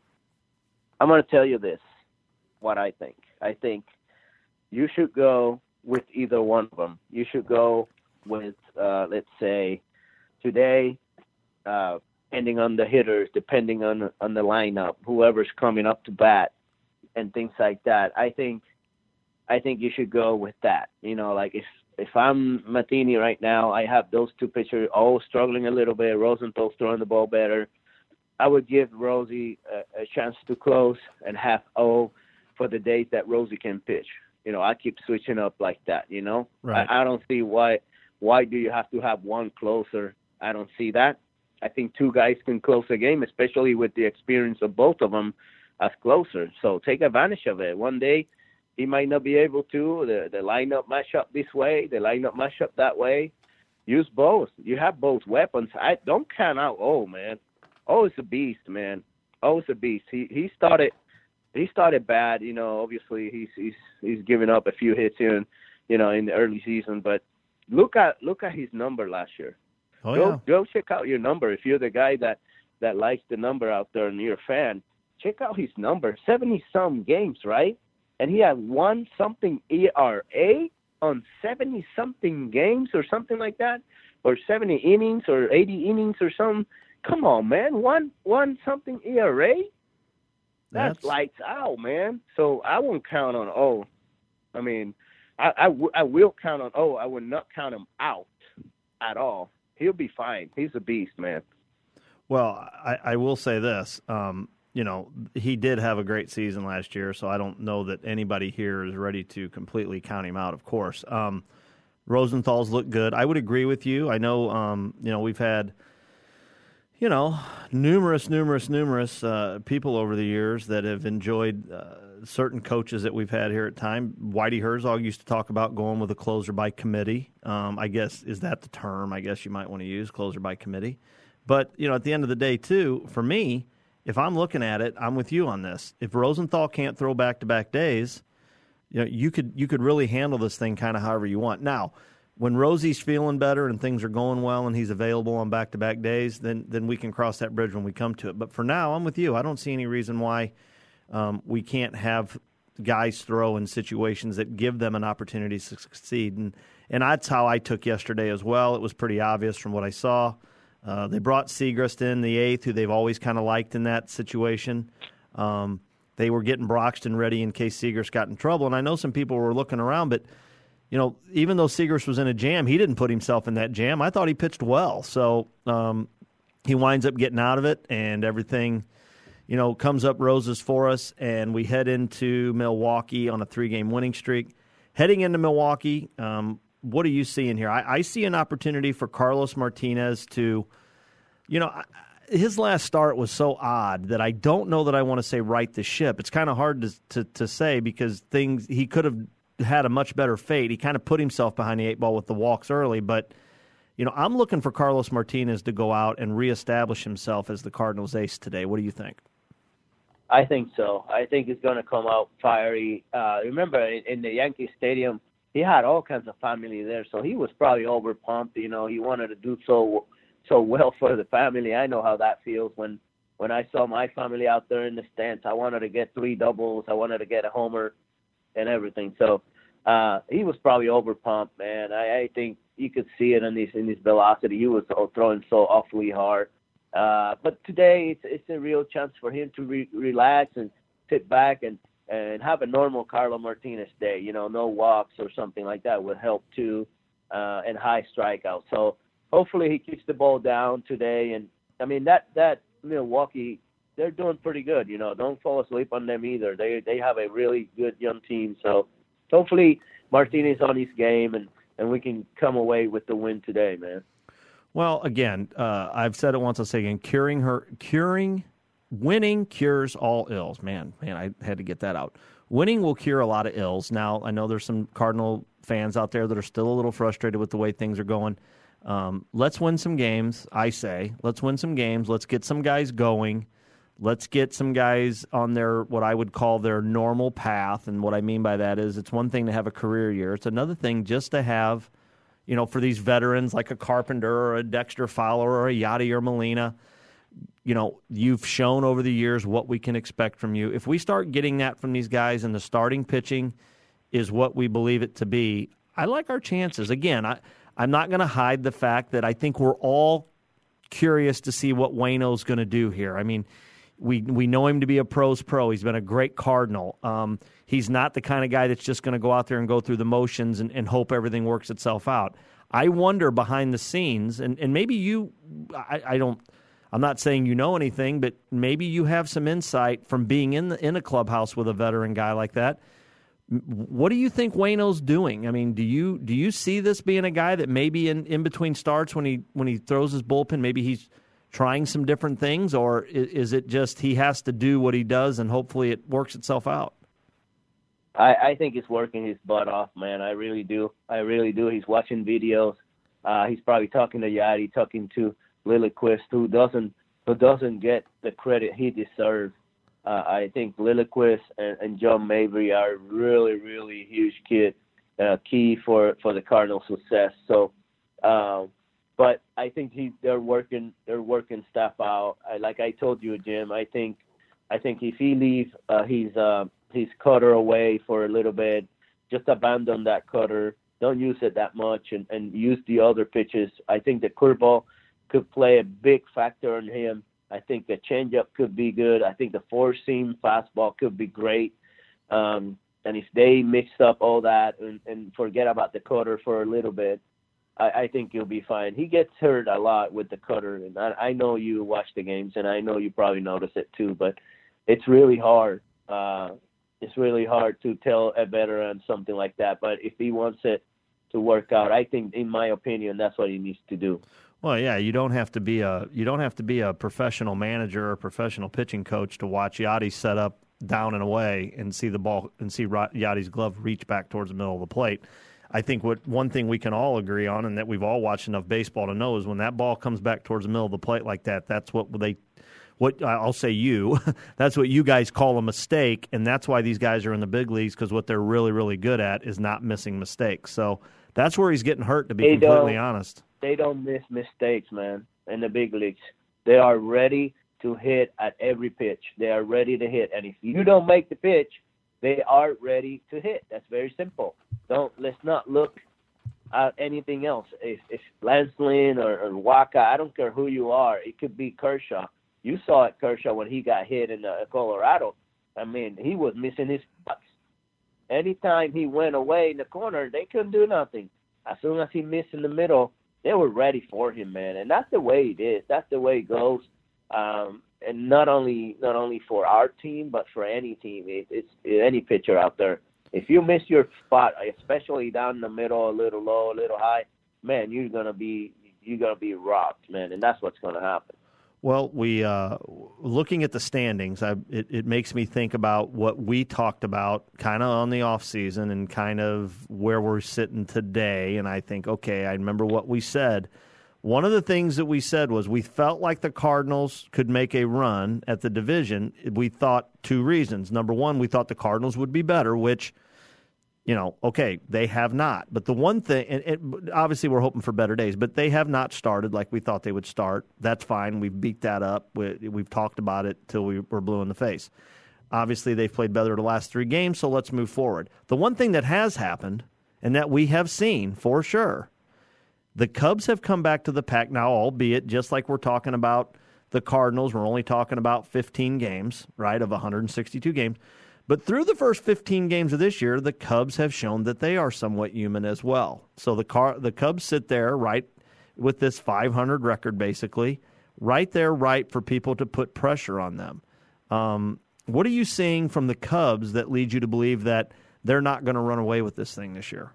I'm going to tell you this, what I think. I think you should go with either one of them. You should go with, uh, let's say, today, uh, depending on the hitters, depending on on the lineup, whoever's coming up to bat, and things like that. I think, I think you should go with that. You know, like if if I'm Matheny right now, I have those two pitchers all struggling a little bit. Rosenthal's throwing the ball better. I would give Rosie a, a chance to close and have O for the days that Rosie can pitch. You know, I keep switching up like that. You know, right. I, I don't see why why do you have to have one closer. I don't see that. I think two guys can close a game, especially with the experience of both of them as closer. So take advantage of it. One day he might not be able to. The, the lineup mash up this way, the lineup mash up that way. Use both. You have both weapons. I don't count out O, man. O is a beast, man. O is a beast. He he started he started bad. You know, obviously he's he's he's giving up a few hits here, in, you know, in the early season. But look at look at his number last year. Oh, go yeah. go check out your number. If you're the guy that, that likes the number out there and you're a fan, check out his number. seventy-some games, right? And he had one something E R A on seventy-something games or something like that, or seventy innings or eighty innings or something. Come on, man. One one something E R A? That's, That's lights out, man. So I won't count on O. I mean, I, I, w- I will count on O. I would not count him out at all. He'll be fine. He's a beast, man. Well, I, I will say this. Um, you know, he did have a great season last year, so I don't know that anybody here is ready to completely count him out, of course. Um, Rosenthal's looked good. I would agree with you. I know, um, you know, we've had – you know, numerous, numerous, numerous uh, people over the years that have enjoyed uh, certain coaches that we've had here at time. Whitey Herzog used to talk about going with a closer by committee. Um, I guess, is that the term I guess you might want to use, closer by committee? But, you know, at the end of the day, too, for me, if I'm looking at it, I'm with you on this. If Rosenthal can't throw back-to-back days, you know, you could you could really handle this thing kind of however you want. Now, when Rosie's feeling better and things are going well and he's available on back-to-back days, then then we can cross that bridge when we come to it. But for now, I'm with you. I don't see any reason why um, we can't have guys throw in situations that give them an opportunity to succeed. And, and that's how I took yesterday as well. It was pretty obvious from what I saw. Uh, they brought Segrist in, the eighth, who they've always kind of liked in that situation. Um, they were getting Broxton ready in case Segrist got in trouble. And I know some people were looking around, but you know, even though Segrist was in a jam, he didn't put himself in that jam. I thought he pitched well. So um, he winds up getting out of it, and everything, you know, comes up roses for us, and we head into Milwaukee on a three-game winning streak. Heading into Milwaukee, um, what are you seeing here? I, I see an opportunity for Carlos Martinez to, you know, his last start was so odd that I don't know that I want to say right the ship. It's kind of hard to, to, to say because things he could have had a much better fate. He kind of put himself behind the eight ball with the walks early, but you know, I'm looking for Carlos Martinez to go out and reestablish himself as the Cardinals ace today. What do you think? I think so. I think he's going to come out fiery. Uh, remember, in, in the Yankee Stadium, he had all kinds of family there, so he was probably over pumped. You know, he wanted to do so so well for the family. I know how that feels when when I saw my family out there in the stands. I wanted to get three doubles. I wanted to get a homer and everything. So uh, he was probably over pumped, man. I, I think you could see it in his in his velocity. He was throwing so awfully hard. Uh, but today it's it's a real chance for him to re- relax and sit back and, and have a normal Carlos Martinez day. You know, no walks or something like that would help too, uh, and high strikeouts. So hopefully he keeps the ball down today. And I mean that that Milwaukee, they're doing pretty good. You know, don't fall asleep on them either. They they have a really good young team. So hopefully Martinez on his game and, and we can come away with the win today, man. Well, again, uh, I've said it once. I'll say again: curing her, curing, winning cures all ills. Man, man, I had to get that out. Winning will cure a lot of ills. Now, I know there's some Cardinal fans out there that are still a little frustrated with the way things are going. Um, let's win some games. I say, let's win some games. Let's get some guys going. Let's get some guys on their what I would call their normal path. And what I mean by that is, it's one thing to have a career year. It's another thing just to have. You know, for these veterans like a Carpenter or a Dexter Fowler or a Yadi or Molina, you know, you've shown over the years what we can expect from you. If we start getting that from these guys and the starting pitching is what we believe it to be, I like our chances. Again, I, I'm not going to hide the fact that I think we're all curious to see what Waino's going to do here. I mean, we we know him to be a pro's pro. He's been a great Cardinal. Um, he's not the kind of guy that's just going to go out there and go through the motions and, and hope everything works itself out. I wonder behind the scenes, and, and maybe you, I, I don't, I'm not saying you know anything, but maybe you have some insight from being in the, in a clubhouse with a veteran guy like that. What do you think Waino's doing? I mean, do you do you see this being a guy that maybe in, in between starts when he when he throws his bullpen, maybe he's trying some different things, or is it just he has to do what he does and hopefully it works itself out? I, I think he's working his butt off, man. I really do. I really do. He's watching videos. Uh, he's probably talking to Yadi, talking to Lilliquist, who doesn't who doesn't get the credit he deserves. Uh, I think Lilliquist and, and John Mabry are really, really huge kid, uh, key for, for the Cardinals' success. So, um, but I think he they're working they're working stuff out. I, like I told you, Jim. I think I think if he leaves uh, his uh, his cutter away for a little bit, just abandon that cutter. Don't use it that much, and, and use the other pitches. I think the curveball could play a big factor on him. I think the changeup could be good. I think the four-seam fastball could be great. Um, and if they mix up all that and, and forget about the cutter for a little bit, I, I think he'll be fine. He gets hurt a lot with the cutter, and I, I know you watch the games, and I know you probably notice it too, but it's really hard. Uh, it's really hard to tell a veteran something like that. But if he wants it to work out, I think, in my opinion, that's what he needs to do. Well, yeah, you don't have to be a you don't have to be a professional manager or professional pitching coach to watch Yadi set up down and away and see the ball and see Yadi's glove reach back towards the middle of the plate. I think what one thing we can all agree on, and that we've all watched enough baseball to know, is when that ball comes back towards the middle of the plate like that, that's what they, what I'll say you, that's what you guys call a mistake, and that's why these guys are in the big leagues, because what they're really, really good at is not missing mistakes. So that's where he's getting hurt, to be they completely honest. They don't miss mistakes, man, in the big leagues. They are ready to hit at every pitch. They are ready to hit. And if you don't make the pitch, they are ready to hit. That's very simple. Don't let's not look at anything else. If, if Lance Lynn or, or Waka, I don't care who you are. It could be Kershaw. You saw it, Kershaw, when he got hit in uh, Colorado. I mean, he was missing his spots. Anytime he went away in the corner, they couldn't do nothing. As soon as he missed in the middle, they were ready for him, man. And that's the way it is. That's the way it goes. Um, and not only not only for our team, but for any team. It, it's any pitcher out there. If you miss your spot, especially down in the middle, a little low, a little high, man, you're gonna be you're gonna be robbed, man. And that's what's gonna happen. Well, we uh, looking at the standings, I, it, it makes me think about what we talked about kind of on the off season and kind of where we're sitting today. And I think, okay, I remember what we said. One of the things that we said was we felt like the Cardinals could make a run at the division. We thought two reasons. Number one, we thought the Cardinals would be better, which, you know, okay, they have not. But the one thing, and it, obviously we're hoping for better days, but they have not started like we thought they would start. That's fine. We've beat that up. We, we've talked about it till we were blue in the face. Obviously, they've played better the last three games, so let's move forward. The one thing that has happened, and that we have seen for sure, the Cubs have come back to the pack now, albeit just like we're talking about the Cardinals. We're only talking about fifteen games, right, of one hundred sixty-two games. But through the first fifteen games of this year, the Cubs have shown that they are somewhat human as well. So the car, the Cubs sit there, right, with this five hundred record basically, right there, right, for people to put pressure on them. Um, what are you seeing from the Cubs that leads you to believe that they're not going to run away with this thing this year?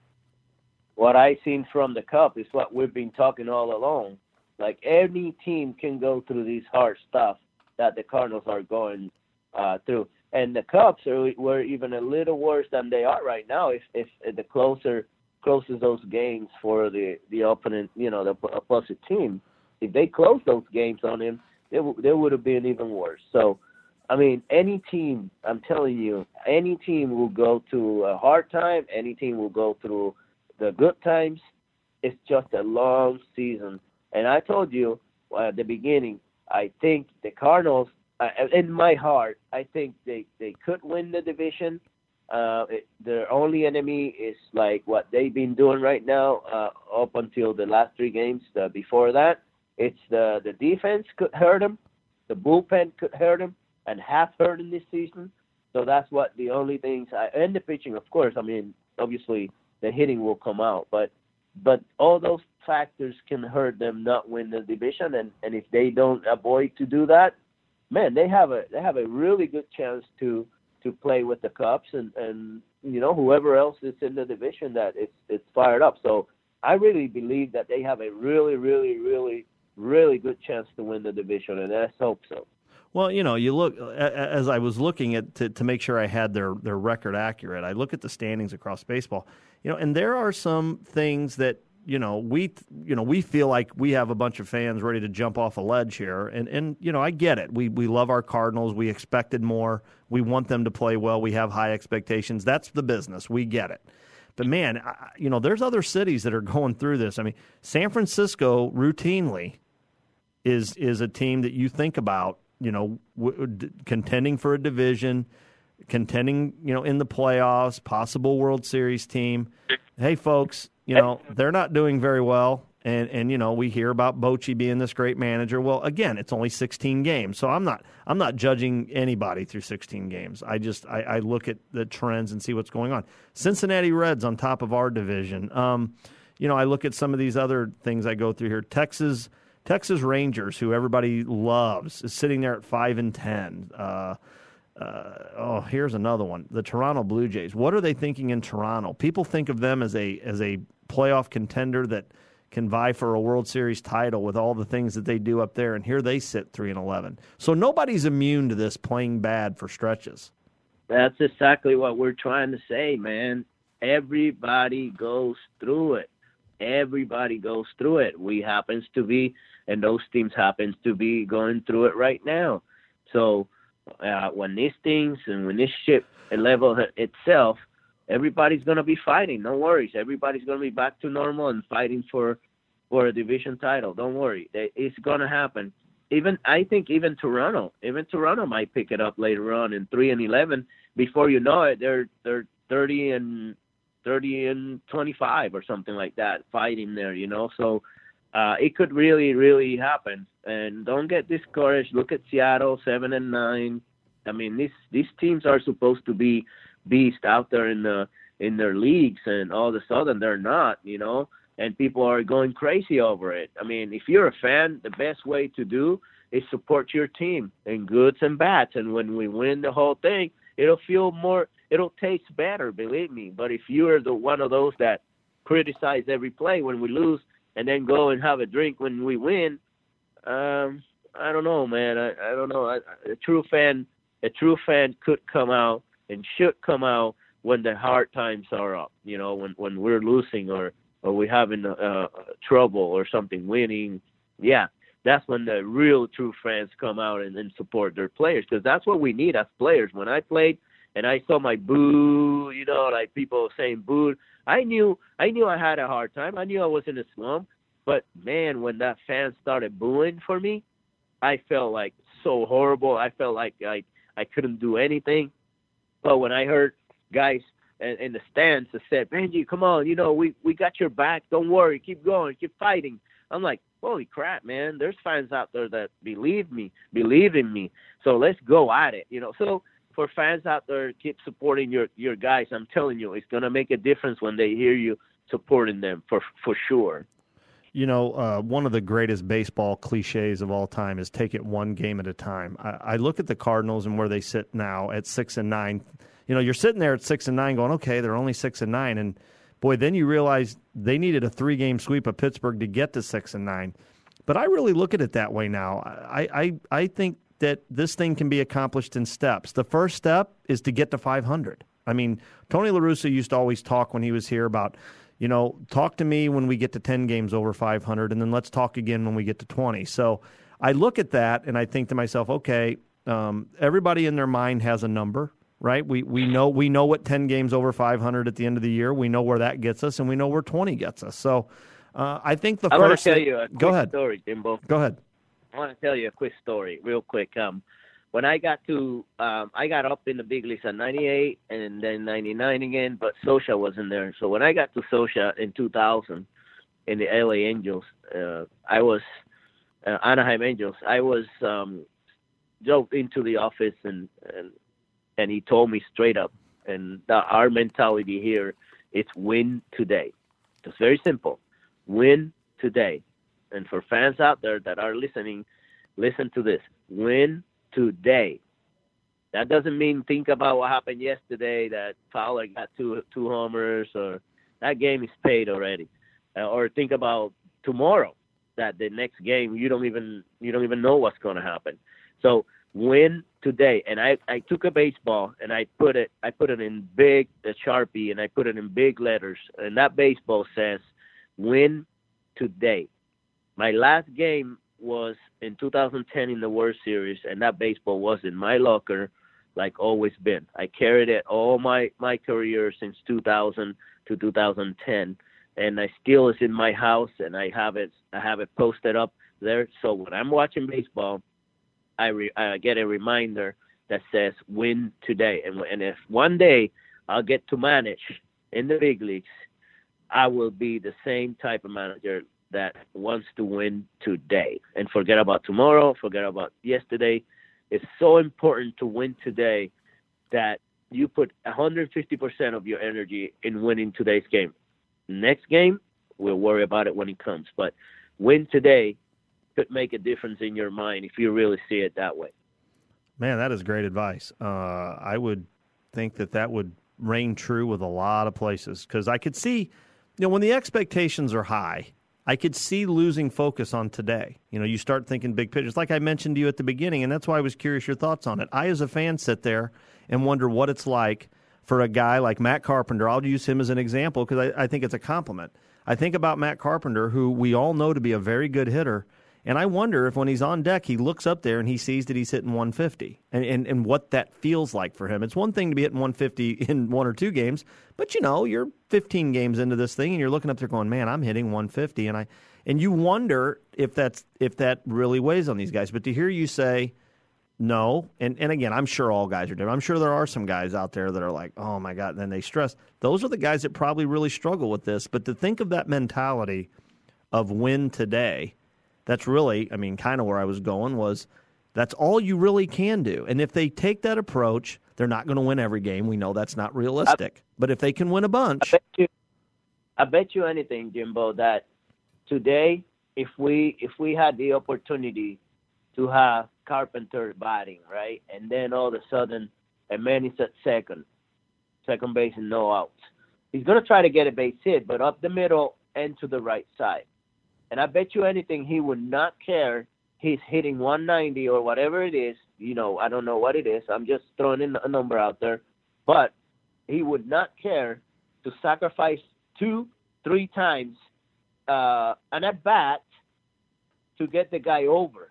What I've seen from the Cubs is what we've been talking all along. Like, any team can go through this hard stuff that the Cardinals are going uh, through. And the Cubs are, were even a little worse than they are right now. If if the closer closes those games for the, the opponent, you know, the opposite team, if they close those games on him, they, w- they would have been even worse. So, I mean, any team, I'm telling you, any team will go through a hard time. Any team will go through the good times. It's just a long season. And I told you uh, at the beginning, I think the Cardinals, Uh, in my heart, I think they, they could win the division. Uh, it, their only enemy is like what they've been doing right now uh, up until the last three games. Uh, before that, it's the, the defense could hurt them, the bullpen could hurt them, and have hurt them this season. So that's what the only things. I, and the pitching, of course. I mean, obviously the hitting will come out, but but all those factors can hurt them not win the division. And, and if they don't avoid to do that, man, they have a they have a really good chance to to play with the Cubs and, and you know, whoever else is in the division that it's it's fired up. So I really believe that they have a really, really, really, really good chance to win the division, and let's hope so. Well, you know, you look as I was looking at to, to make sure I had their, their record accurate. I look at the standings across baseball, you know, and there are some things that, you know, we you know we feel like we have a bunch of fans ready to jump off a ledge here, and and you know I get it. We we love our Cardinals. We expected more. We want them to play well. We have high expectations. That's the business. We get it. But man, I, you know, there's other cities that are going through this. I mean, San Francisco routinely is is a team that you think about. You know, w- d- contending for a division, contending, you know, in the playoffs, possible World Series team. Hey, folks. You know, they're not doing very well, and, and you know, we hear about Bochy being this great manager. Well, again, it's only sixteen games, so I'm not I'm not judging anybody through sixteen games. I just I, I look at the trends and see what's going on. Cincinnati Reds on top of our division. Um, you know, I look at some of these other things I go through here. Texas Texas Rangers, who everybody loves, is sitting there at five and ten. Uh, Uh, oh, here's another one. The Toronto Blue Jays. What are they thinking in Toronto? People think of them as a as a playoff contender that can vie for a World Series title with all the things that they do up there, and here they sit three and eleven. So nobody's immune to this playing bad for stretches. That's exactly what we're trying to say, man. Everybody goes through it. Everybody goes through it. We happens to be, and those teams happens to be going through it right now. So uh, when these things and when this ship level itself, everybody's going to be fighting. No worries. Everybody's going to be back to normal and fighting for for a division title. Don't worry. It's going to happen. Even I think even Toronto, even Toronto might pick it up later on in three and eleven. Before you know it, they're they're thirty and thirty and twenty-five or something like that, fighting there. You know, so uh, it could really really happen. And don't get discouraged. Look at Seattle, seven and nine. I mean, these these teams are supposed to be beasts out there in the in their leagues, and all of a sudden they're not. You know. And people are going crazy over it. I mean, if you're a fan, the best way to do is support your team in goods and bads. And when we win the whole thing, it'll feel more, it'll taste better, believe me. But if you're the one of those that criticize every play when we lose and then go and have a drink when we win, um, I don't know, man. I, I don't know. I, a true fan, a true fan could come out and should come out when the hard times are up. You know, when when we're losing or or we're having uh, trouble or something, winning, yeah, that's when the real true fans come out and, and support their players, because that's what we need as players. When I played and I saw my boo, you know, like people saying boo, I knew I knew I had a hard time. I knew I was in a slump. But, man, when that fan started booing for me, I felt like so horrible. I felt like I, I couldn't do anything. But when I heard guys in the stands that said, Benji, come on, you know, we, we got your back. Don't worry. Keep going. Keep fighting. I'm like, holy crap, man. There's fans out there that believe me, believe in me. So let's go at it, you know. So for fans out there, keep supporting your, your guys. I'm telling you, it's going to make a difference when they hear you supporting them, for for sure. You know, uh, one of the greatest baseball cliches of all time is take it one game at a time. I, I look at the Cardinals and where they sit now at six and nine. You know, you're sitting there at six and nine going, okay, they're only six and nine. And, boy, then you realize they needed a three-game sweep of Pittsburgh to get to six and nine. But I really look at it that way now. I, I, I think that this thing can be accomplished in steps. The first step is to get to five hundred. I mean, Tony La Russa used to always talk when he was here about, you know, talk to me when we get to ten games over five hundred, and then let's talk again when we get to twenty. So I look at that, and I think to myself, okay, um, everybody in their mind has a number. Right, we we know we know what ten games over five hundred at the end of the year. We know where that gets us, and we know where twenty gets us. So, uh, I think the I first. want to tell you a quick go ahead. story, Jimbo. Go ahead. I want to tell you a quick story, real quick. Um, when I got to, um, I got up in the big leagues at ninety-eight and then ninety-nine again, but Scioscia wasn't there. So when I got to Scioscia in two thousand, in the L A Angels, uh, I was uh, Anaheim Angels. I was um, jumped into the office and. and And he told me straight up, and the, our mentality here is win today. It's very simple. Win today. And for fans out there that are listening, listen to this. Win today. That doesn't mean think about what happened yesterday, that Fowler got two two homers, or that game is paid already. Uh, or think about tomorrow, that the next game you don't even you don't even know what's going to happen. So win today. And I, I took a baseball and I put it I put it in big a Sharpie and I put it in big letters. And that baseball says win today. My last game was in two thousand ten in the World Series, and that baseball was in my locker like always been. I carried it all my, my career since two thousand to two thousand ten, and I still is in my house, and I have it I have it posted up there. So when I'm watching baseball, I, re, I get a reminder that says win today. And, and if one day I'll get to manage in the big leagues, I will be the same type of manager that wants to win today and forget about tomorrow, forget about yesterday. It's so important to win today that you put one hundred fifty percent of your energy in winning today's game. Next game, we'll worry about it when it comes. But win today could make a difference in your mind if you really see it that way. Man, that is great advice. Uh, I would think that that would reign true with a lot of places, because I could see, you know, when the expectations are high I could see losing focus on today. You know, you start thinking big pictures, like I mentioned to you at the beginning, and that's why I was curious your thoughts on it. I, as a fan, sit there and wonder what it's like for a guy like Matt Carpenter. I'll use him as an example because I, I think it's a compliment. I think about Matt Carpenter, who we all know to be a very good hitter, and I wonder if when he's on deck, he looks up there and he sees that he's hitting one fifty and, and, and what that feels like for him. It's one thing to be hitting one fifty in one or two games, but, you know, you're fifteen games into this thing and you're looking up there going, man, I'm hitting one fifty. And I and you wonder if that's if that really weighs on these guys. But to hear you say no, and, and again, I'm sure all guys are different. I'm sure there are some guys out there that are like, oh, my God, and then they stress. Those are the guys that probably really struggle with this. But to think of that mentality of win today, that's really, I mean, kind of where I was going was that's all you really can do. And if they take that approach, they're not going to win every game. We know that's not realistic. I, but if they can win a bunch. I bet you, I bet you anything, Jimbo, that today, if we if we had the opportunity to have Carpenter batting, right, and then all of a sudden, and Manny's at second, second base and no outs, he's going to try to get a base hit, but up the middle and to the right side. And I bet you anything he would not care. He's hitting one ninety or whatever it is. You know, I don't know what it is. I'm just throwing in a number out there. But he would not care to sacrifice two, three times uh, an at-bat to get the guy over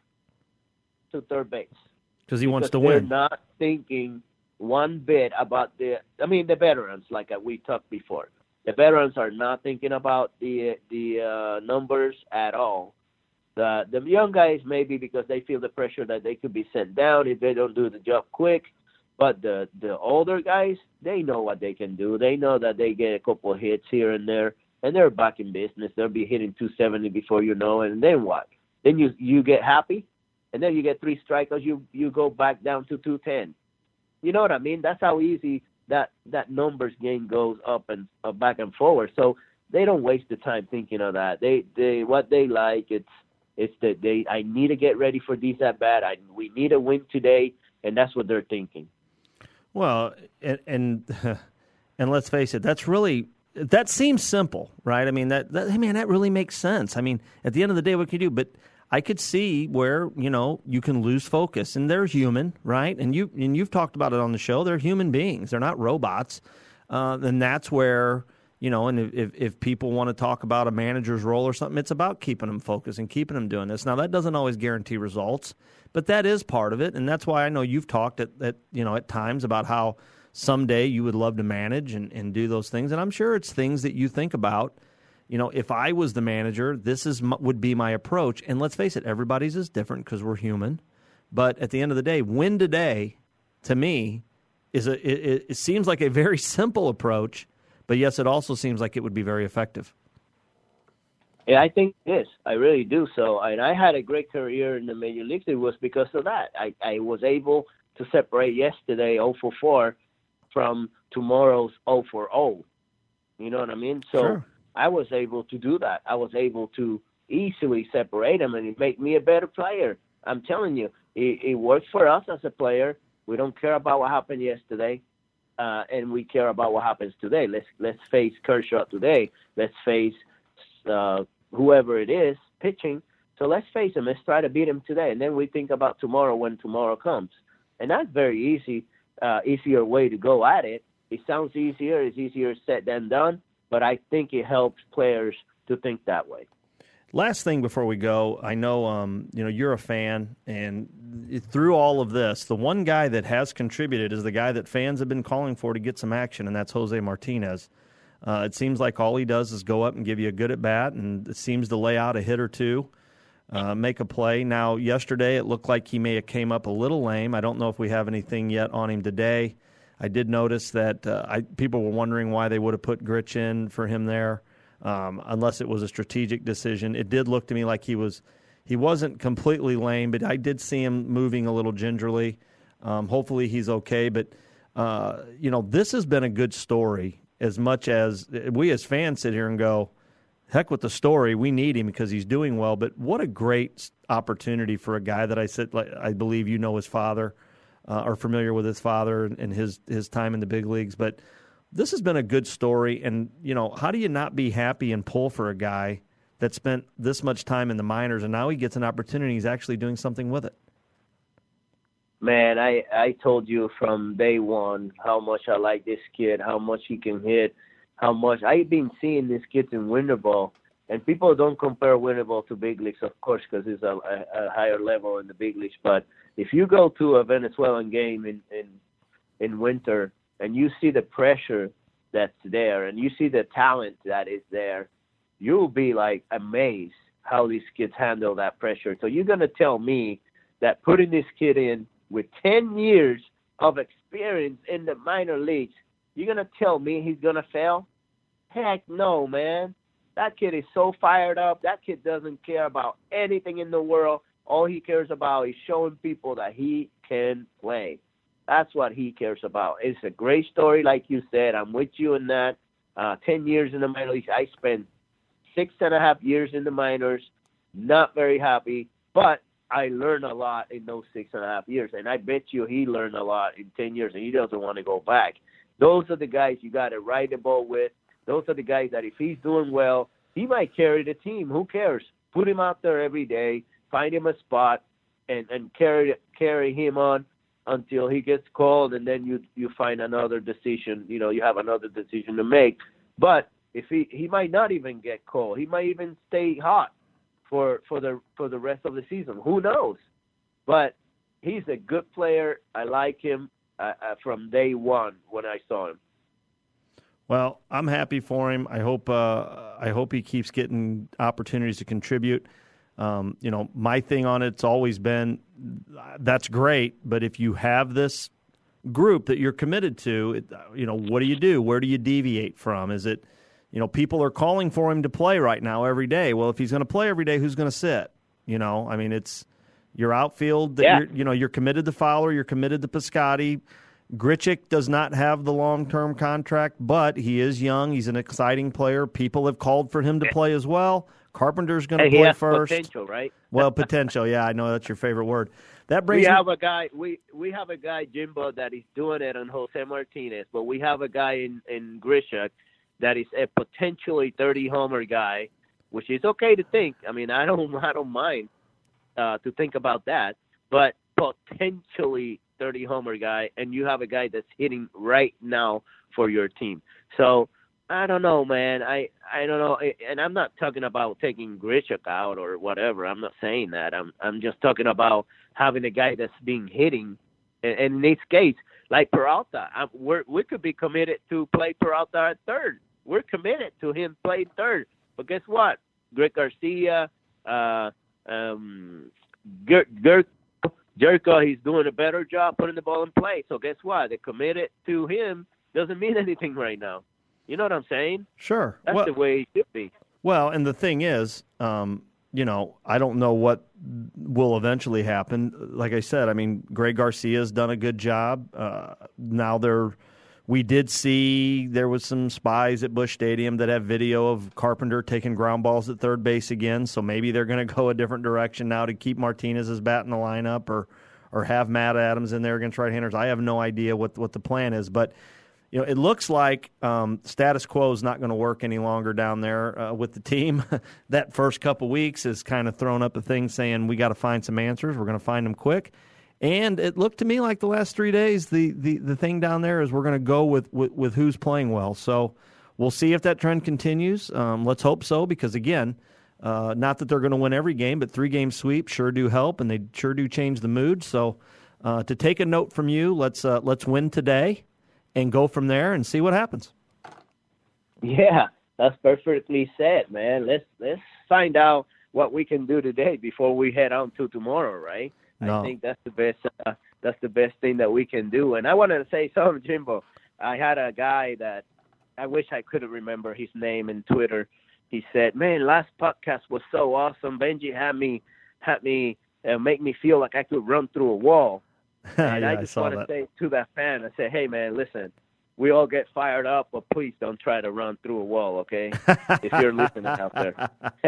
to third base. Because he wants to they're win. They're not thinking one bit about the – I mean, the veterans, like we talked before. The veterans are not thinking about the the uh, numbers at all. The the young guys maybe because they feel the pressure that they could be sent down if they don't do the job quick. But the, the older guys, they know what they can do. They know that they get a couple of hits here and there, and they're back in business. They'll be hitting two seventy before you know it, and then what? Then you you get happy, and then you get three strikeouts. You you go back down to two ten. You know what I mean? That's how easy that that numbers game goes up and uh, back and forward. So they don't waste the time thinking of that. They they what they like it's it's that they I need to get ready for these at bat. I we need a win today, and that's what they're thinking. Well, and and, and let's face it, that's really that seems simple, right? I mean that, that man that really makes sense. I mean, at the end of the day, what can you do? But I could see where, you know, you can lose focus, and they're human, right? And you and you've talked about it on the show. They're human beings. They're not robots. Uh, and that's where, you know, and if if people want to talk about a manager's role or something, it's about keeping them focused and keeping them doing this. Now, that doesn't always guarantee results, but that is part of it. And that's why I know you've talked at, at you know, at times about how someday you would love to manage and, and do those things. And I'm sure it's things that you think about. You know, if I was the manager, this is would be my approach. And let's face it, everybody's is different because we're human. But at the end of the day, win today, to me, is a it, it seems like a very simple approach. But yes, it also seems like it would be very effective. Yeah, I think it is. I really do. So, and I had a great career in the major leagues. It was because of that. I, I was able to separate yesterday oh for four from tomorrow's oh for oh. You know what I mean? So. Sure. I was able to do that. I was able to easily separate them, and it made me a better player. I'm telling you, it, it works for us as a player. We don't care about what happened yesterday, uh, and we care about what happens today. Let's let's face Kershaw today. Let's face uh, whoever it is pitching. So let's face him. Let's try to beat him today, and then we think about tomorrow when tomorrow comes. And that's very easy, uh, easier way to go at it. It sounds easier. It's easier said than done. But I think it helps players to think that way. Last thing before we go, I know um, you know you're a fan, and through all of this, the one guy that has contributed is the guy that fans have been calling for to get some action, and that's Jose Martinez. Uh, it seems like all he does is go up and give you a good at bat, and it seems to lay out a hit or two, uh, make a play. Now, yesterday it looked like he may have came up a little lame. I don't know if we have anything yet on him today. I did notice that uh, I, people were wondering why they would have put Grich in for him there, um, unless it was a strategic decision. It did look to me like he was he wasn't completely lame, but I did see him moving a little gingerly. Um, hopefully he's okay. But, uh, you know, this has been a good story as much as we as fans sit here and go, heck with the story. We need him because he's doing well. But what a great opportunity for a guy that I said, like, I believe you know his father. Uh, are familiar with his father and his his time in the big leagues. But this has been a good story. And, you know, how do you not be happy and pull for a guy that spent this much time in the minors, and now he gets an opportunity. He's actually doing something with it. Man, I, I told you from day one how much I like this kid, how much he can hit, how much. I've been seeing this kid in winter ball, and people don't compare winter ball to big leagues, of course, because it's a, a, a higher level in the big leagues. But if you go to a Venezuelan game in, in, in winter and you see the pressure that's there and you see the talent that is there, you'll be like amazed how these kids handle that pressure. So you're going to tell me that putting this kid in with ten years of experience in the minor leagues, you're going to tell me he's going to fail? Heck no, man. That kid is so fired up. That kid doesn't care about anything in the world. All he cares about is showing people that he can play. That's what he cares about. It's a great story, like you said. I'm with you in that. Uh, ten years in the minor leagues. I spent six and a half years in the minors, not very happy, but I learned a lot in those six and a half years, and I bet you he learned a lot in ten years, and he doesn't want to go back. Those are the guys you got to ride the boat with. Those are the guys that if he's doing well, he might carry the team. Who cares? Put him out there every day, find him a spot, and, and carry carry him on until he gets called, and then you you find another decision. You know, you have another decision to make. But if he, he might not even get called. He might even stay hot for for the for the rest of the season. Who knows? But he's a good player. I like him uh, uh, from day one when I saw him. Well, I'm happy for him. I hope uh, I hope he keeps getting opportunities to contribute. Um, you know, my thing on it's always been that's great, but if you have this group that you're committed to, it, you know, what do you do? Where do you deviate from? Is it, you know, people are calling for him to play right now every day. Well, if he's going to play every day, who's going to sit? You know, I mean, it's your outfield that yeah. you're, you know, you're committed to Fowler, you're committed to Piscotty. Grichuk does not have the long-term contract, but he is young. He's an exciting player. People have called for him to play as well. Carpenter's going to hey, play he has first. Potential, right? Well, potential. Yeah, I know that's your favorite word. That brings we me- have a guy. We we have a guy, Jimbo, that is doing it on Jose Martinez, but we have a guy in in Grichuk that is a potentially thirty homer guy, which is okay to think. I mean, I don't I don't mind uh, to think about that, but potentially thirty homer guy, and you have a guy that's hitting right now for your team. So I don't know, man. I, I don't know, and I'm not talking about taking Grichuk out or whatever. I'm not saying that. I'm I'm just talking about having a guy that's being hitting, and, and in this case, like Peralta, I'm, we're, we could be committed to play Peralta at third. We're committed to him playing third. But guess what? Greg Garcia, uh, um, Ger- Ger- Jerko, he's doing a better job putting the ball in play. So guess what? They're committed to him. Doesn't mean anything right now. You know what I'm saying? Sure. That's well, the way it should be. Well, and the thing is, um, you know, I don't know what will eventually happen. Like I said, I mean, Greg Garcia's done a good job. Uh, now they're, we did see there was some spies at Busch Stadium that have video of Carpenter taking ground balls at third base again. So maybe they're going to go a different direction now to keep Martinez's bat in the lineup, or or have Matt Adams in there against right-handers. I have no idea what what the plan is, but you know, it looks like um, status quo is not going to work any longer down there uh, with the team. That first couple weeks has kind of thrown up a thing saying we got to find some answers. We're going to find them quick. And it looked to me like the last three days, the, the, the thing down there is we're going to go with, with, with who's playing well. So we'll see if that trend continues. Um, let's hope so, because, again, uh, not that they're going to win every game, but three-game sweeps sure do help, and they sure do change the mood. So uh, to take a note from you, let's uh, let's win today and go from there and see what happens. Yeah, that's perfectly said, man. Let's let's find out what we can do today before we head on to tomorrow, right? No. I think that's the best. Uh, that's the best thing that we can do. And I wanted to say something, Jimbo. I had a guy that I wish I could remember his name in Twitter. He said, "Man, last podcast was so awesome. Benji had me had me uh, make me feel like I could run through a wall." And yeah, I just I want to say to that fan, I say, hey, man, listen, we all get fired up, but please don't try to run through a wall, okay, if you're listening out there.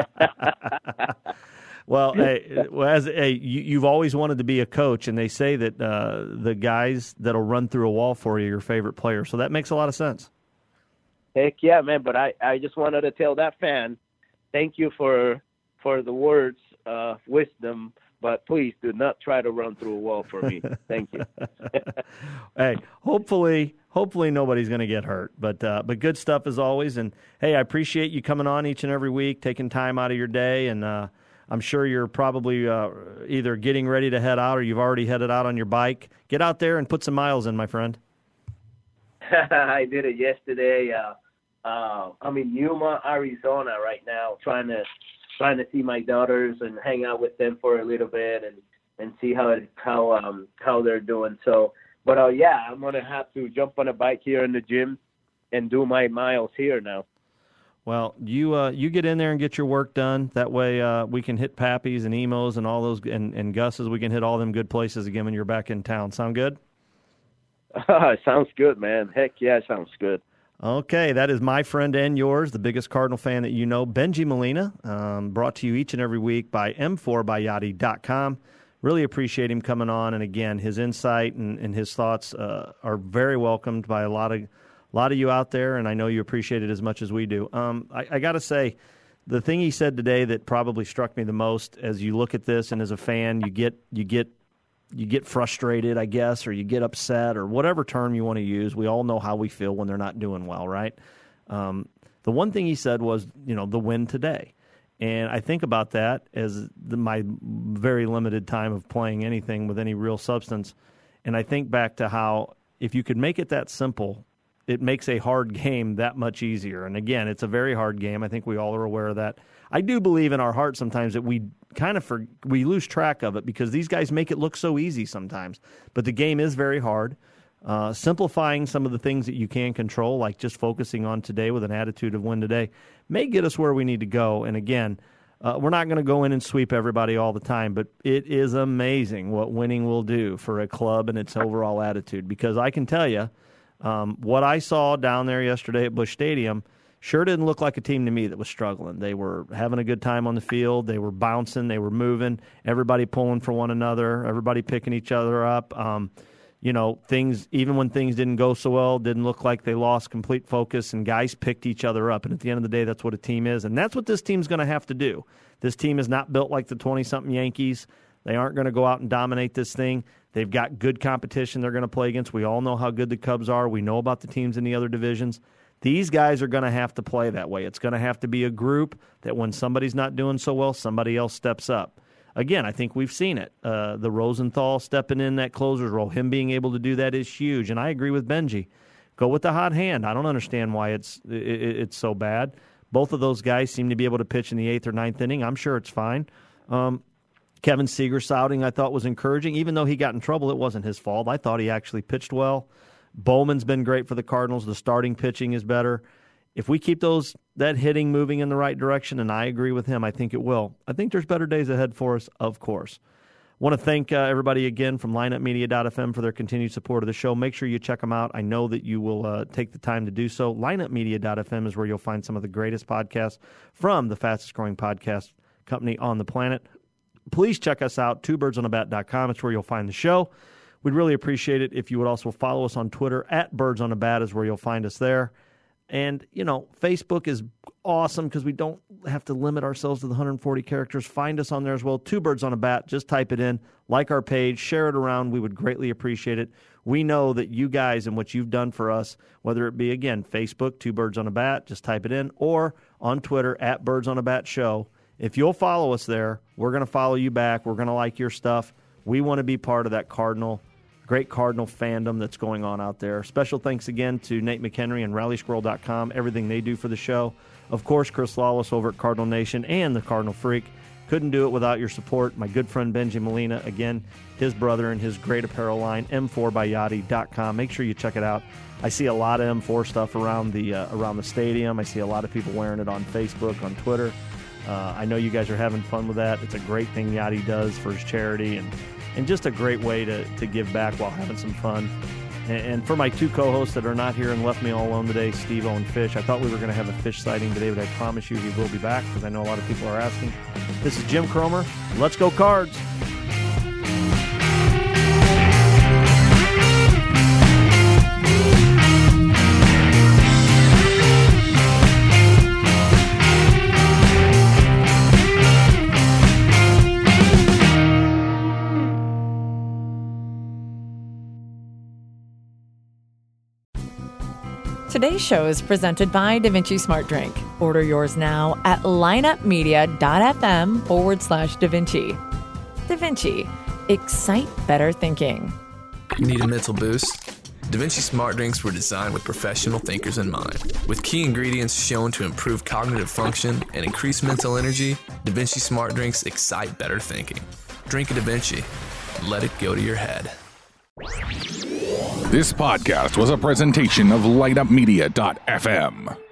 Well, hey, well, as hey, you, you've always wanted to be a coach, and they say that uh, the guys that'll run through a wall for you are your favorite players, so that makes a lot of sense. Heck yeah, man, but I, I just wanted to tell that fan thank you for for the words of wisdom, but please do not try to run through a wall for me. Thank you. Hey, hopefully, hopefully nobody's going to get hurt. But uh, but good stuff as always. And hey, I appreciate you coming on each and every week, taking time out of your day. And uh, I'm sure you're probably uh, either getting ready to head out or you've already headed out on your bike. Get out there and put some miles in, my friend. I did it yesterday. Uh, uh, I'm in Yuma, Arizona right now, trying to trying to see my daughters and hang out with them for a little bit and, and see how it, how um how they're doing. So, but uh, yeah, I'm gonna have to jump on a bike here in the gym and do my miles here now. Well, you uh, you get in there and get your work done. That way uh, we can hit Pappy's and Emos and all those and, and Gus's. We can hit all them good places again when you're back in town. Sound good? Sounds good, man. Heck yeah, sounds good. Okay, that is my friend and yours, the biggest Cardinal fan that you know, Benji Molina, um, brought to you each and every week by M four by Yachty dot com. Really appreciate him coming on, and again, his insight and, and his thoughts uh, are very welcomed by a lot of a lot of you out there, and I know you appreciate it as much as we do. Um, I, I got to say, the thing he said today that probably struck me the most, as you look at this, and as a fan, you get you get. You get frustrated, I guess, or you get upset, or whatever term you want to use. We all know how we feel when they're not doing well, right? Um, the one thing he said was, you know, the win today. And I think about that as the, my very limited time of playing anything with any real substance. And I think back to how if you could make it that simple, it makes a hard game that much easier. And again, it's a very hard game. I think we all are aware of that. I do believe in our heart sometimes that we kind of for, we lose track of it because these guys make it look so easy sometimes. But the game is very hard. Uh, simplifying some of the things that you can control, like just focusing on today with an attitude of win today, may get us where we need to go. And again, uh, we're not going to go in and sweep everybody all the time, but it is amazing what winning will do for a club and its overall attitude. Because I can tell you, um, what I saw down there yesterday at Busch Stadium sure didn't look like a team to me that was struggling. They were having a good time on the field. They were bouncing. They were moving. Everybody pulling for one another. Everybody picking each other up. Um, you know, things, even when things didn't go so well, didn't look like they lost complete focus, and guys picked each other up. And at the end of the day, that's what a team is. And that's what this team's going to have to do. This team is not built like the twenty-something Yankees. They aren't going to go out and dominate this thing. They've got good competition they're going to play against. We all know how good the Cubs are. We know about the teams in the other divisions. These guys are going to have to play that way. It's going to have to be a group that when somebody's not doing so well, somebody else steps up. Again, I think we've seen it. Uh, the Rosenthal stepping in that closer's role, him being able to do that is huge. And I agree with Benji. Go with the hot hand. I don't understand why it's it, it's so bad. Both of those guys seem to be able to pitch in the eighth or ninth inning. I'm sure it's fine. Um, Kevin Seager's outing I thought was encouraging. Even though he got in trouble, it wasn't his fault. I thought he actually pitched well. Bowman's been great for the Cardinals. The starting pitching is better. If we keep those that hitting moving in the right direction, and I agree with him, I think it will. I think there's better days ahead for us, of course. I want to thank uh, everybody again from lineup media dot f m for their continued support of the show. Make sure you check them out. I know that you will uh, take the time to do so. lineup media dot f m is where you'll find some of the greatest podcasts from the fastest-growing podcast company on the planet. Please check us out, two birds on a bat dot com. It's where you'll find the show. We'd really appreciate it if you would also follow us on Twitter. At Birds on a Bat is where you'll find us there. And, you know, Facebook is awesome because we don't have to limit ourselves to the one hundred forty characters. Find us on there as well. Two Birds on a Bat. Just type it in. Like our page. Share it around. We would greatly appreciate it. We know that you guys and what you've done for us, whether it be, again, Facebook, Two Birds on a Bat, just type it in, or on Twitter, at Birds on a Bat Show. If you'll follow us there, we're going to follow you back. We're going to like your stuff. We want to be part of that Cardinal Great Cardinal fandom that's going on out there. Special thanks again to Nate McHenry and Rally Squirrel dot com, everything they do for the show. Of course, Chris Lawless over at Cardinal Nation and the Cardinal Freak. Couldn't do it without your support. My good friend Benji Molina, again, his brother and his great apparel line, M four by Yachty dot com. Make sure you check it out. I see a lot of M four stuff around the uh, around the stadium. I see a lot of people wearing it on Facebook, on Twitter. Uh, I know you guys are having fun with that. It's a great thing Yachty does for his charity, and and just a great way to, to give back while having some fun. And, and for my two co-hosts that are not here and left me all alone today, Steve-O and Fish, I thought we were going to have a Fish sighting today, but I promise you he will be back because I know a lot of people are asking. This is Jim Cromer. Let's go Cards! Today's show is presented by DaVinci Smart Drink. Order yours now at lineupmedia.fm forward slash DaVinci. DaVinci. Excite better thinking. Need a mental boost? DaVinci Smart Drinks were designed with professional thinkers in mind. With key ingredients shown to improve cognitive function and increase mental energy, DaVinci Smart Drinks excite better thinking. Drink a DaVinci. Let it go to your head. This podcast was a presentation of light up media dot f m.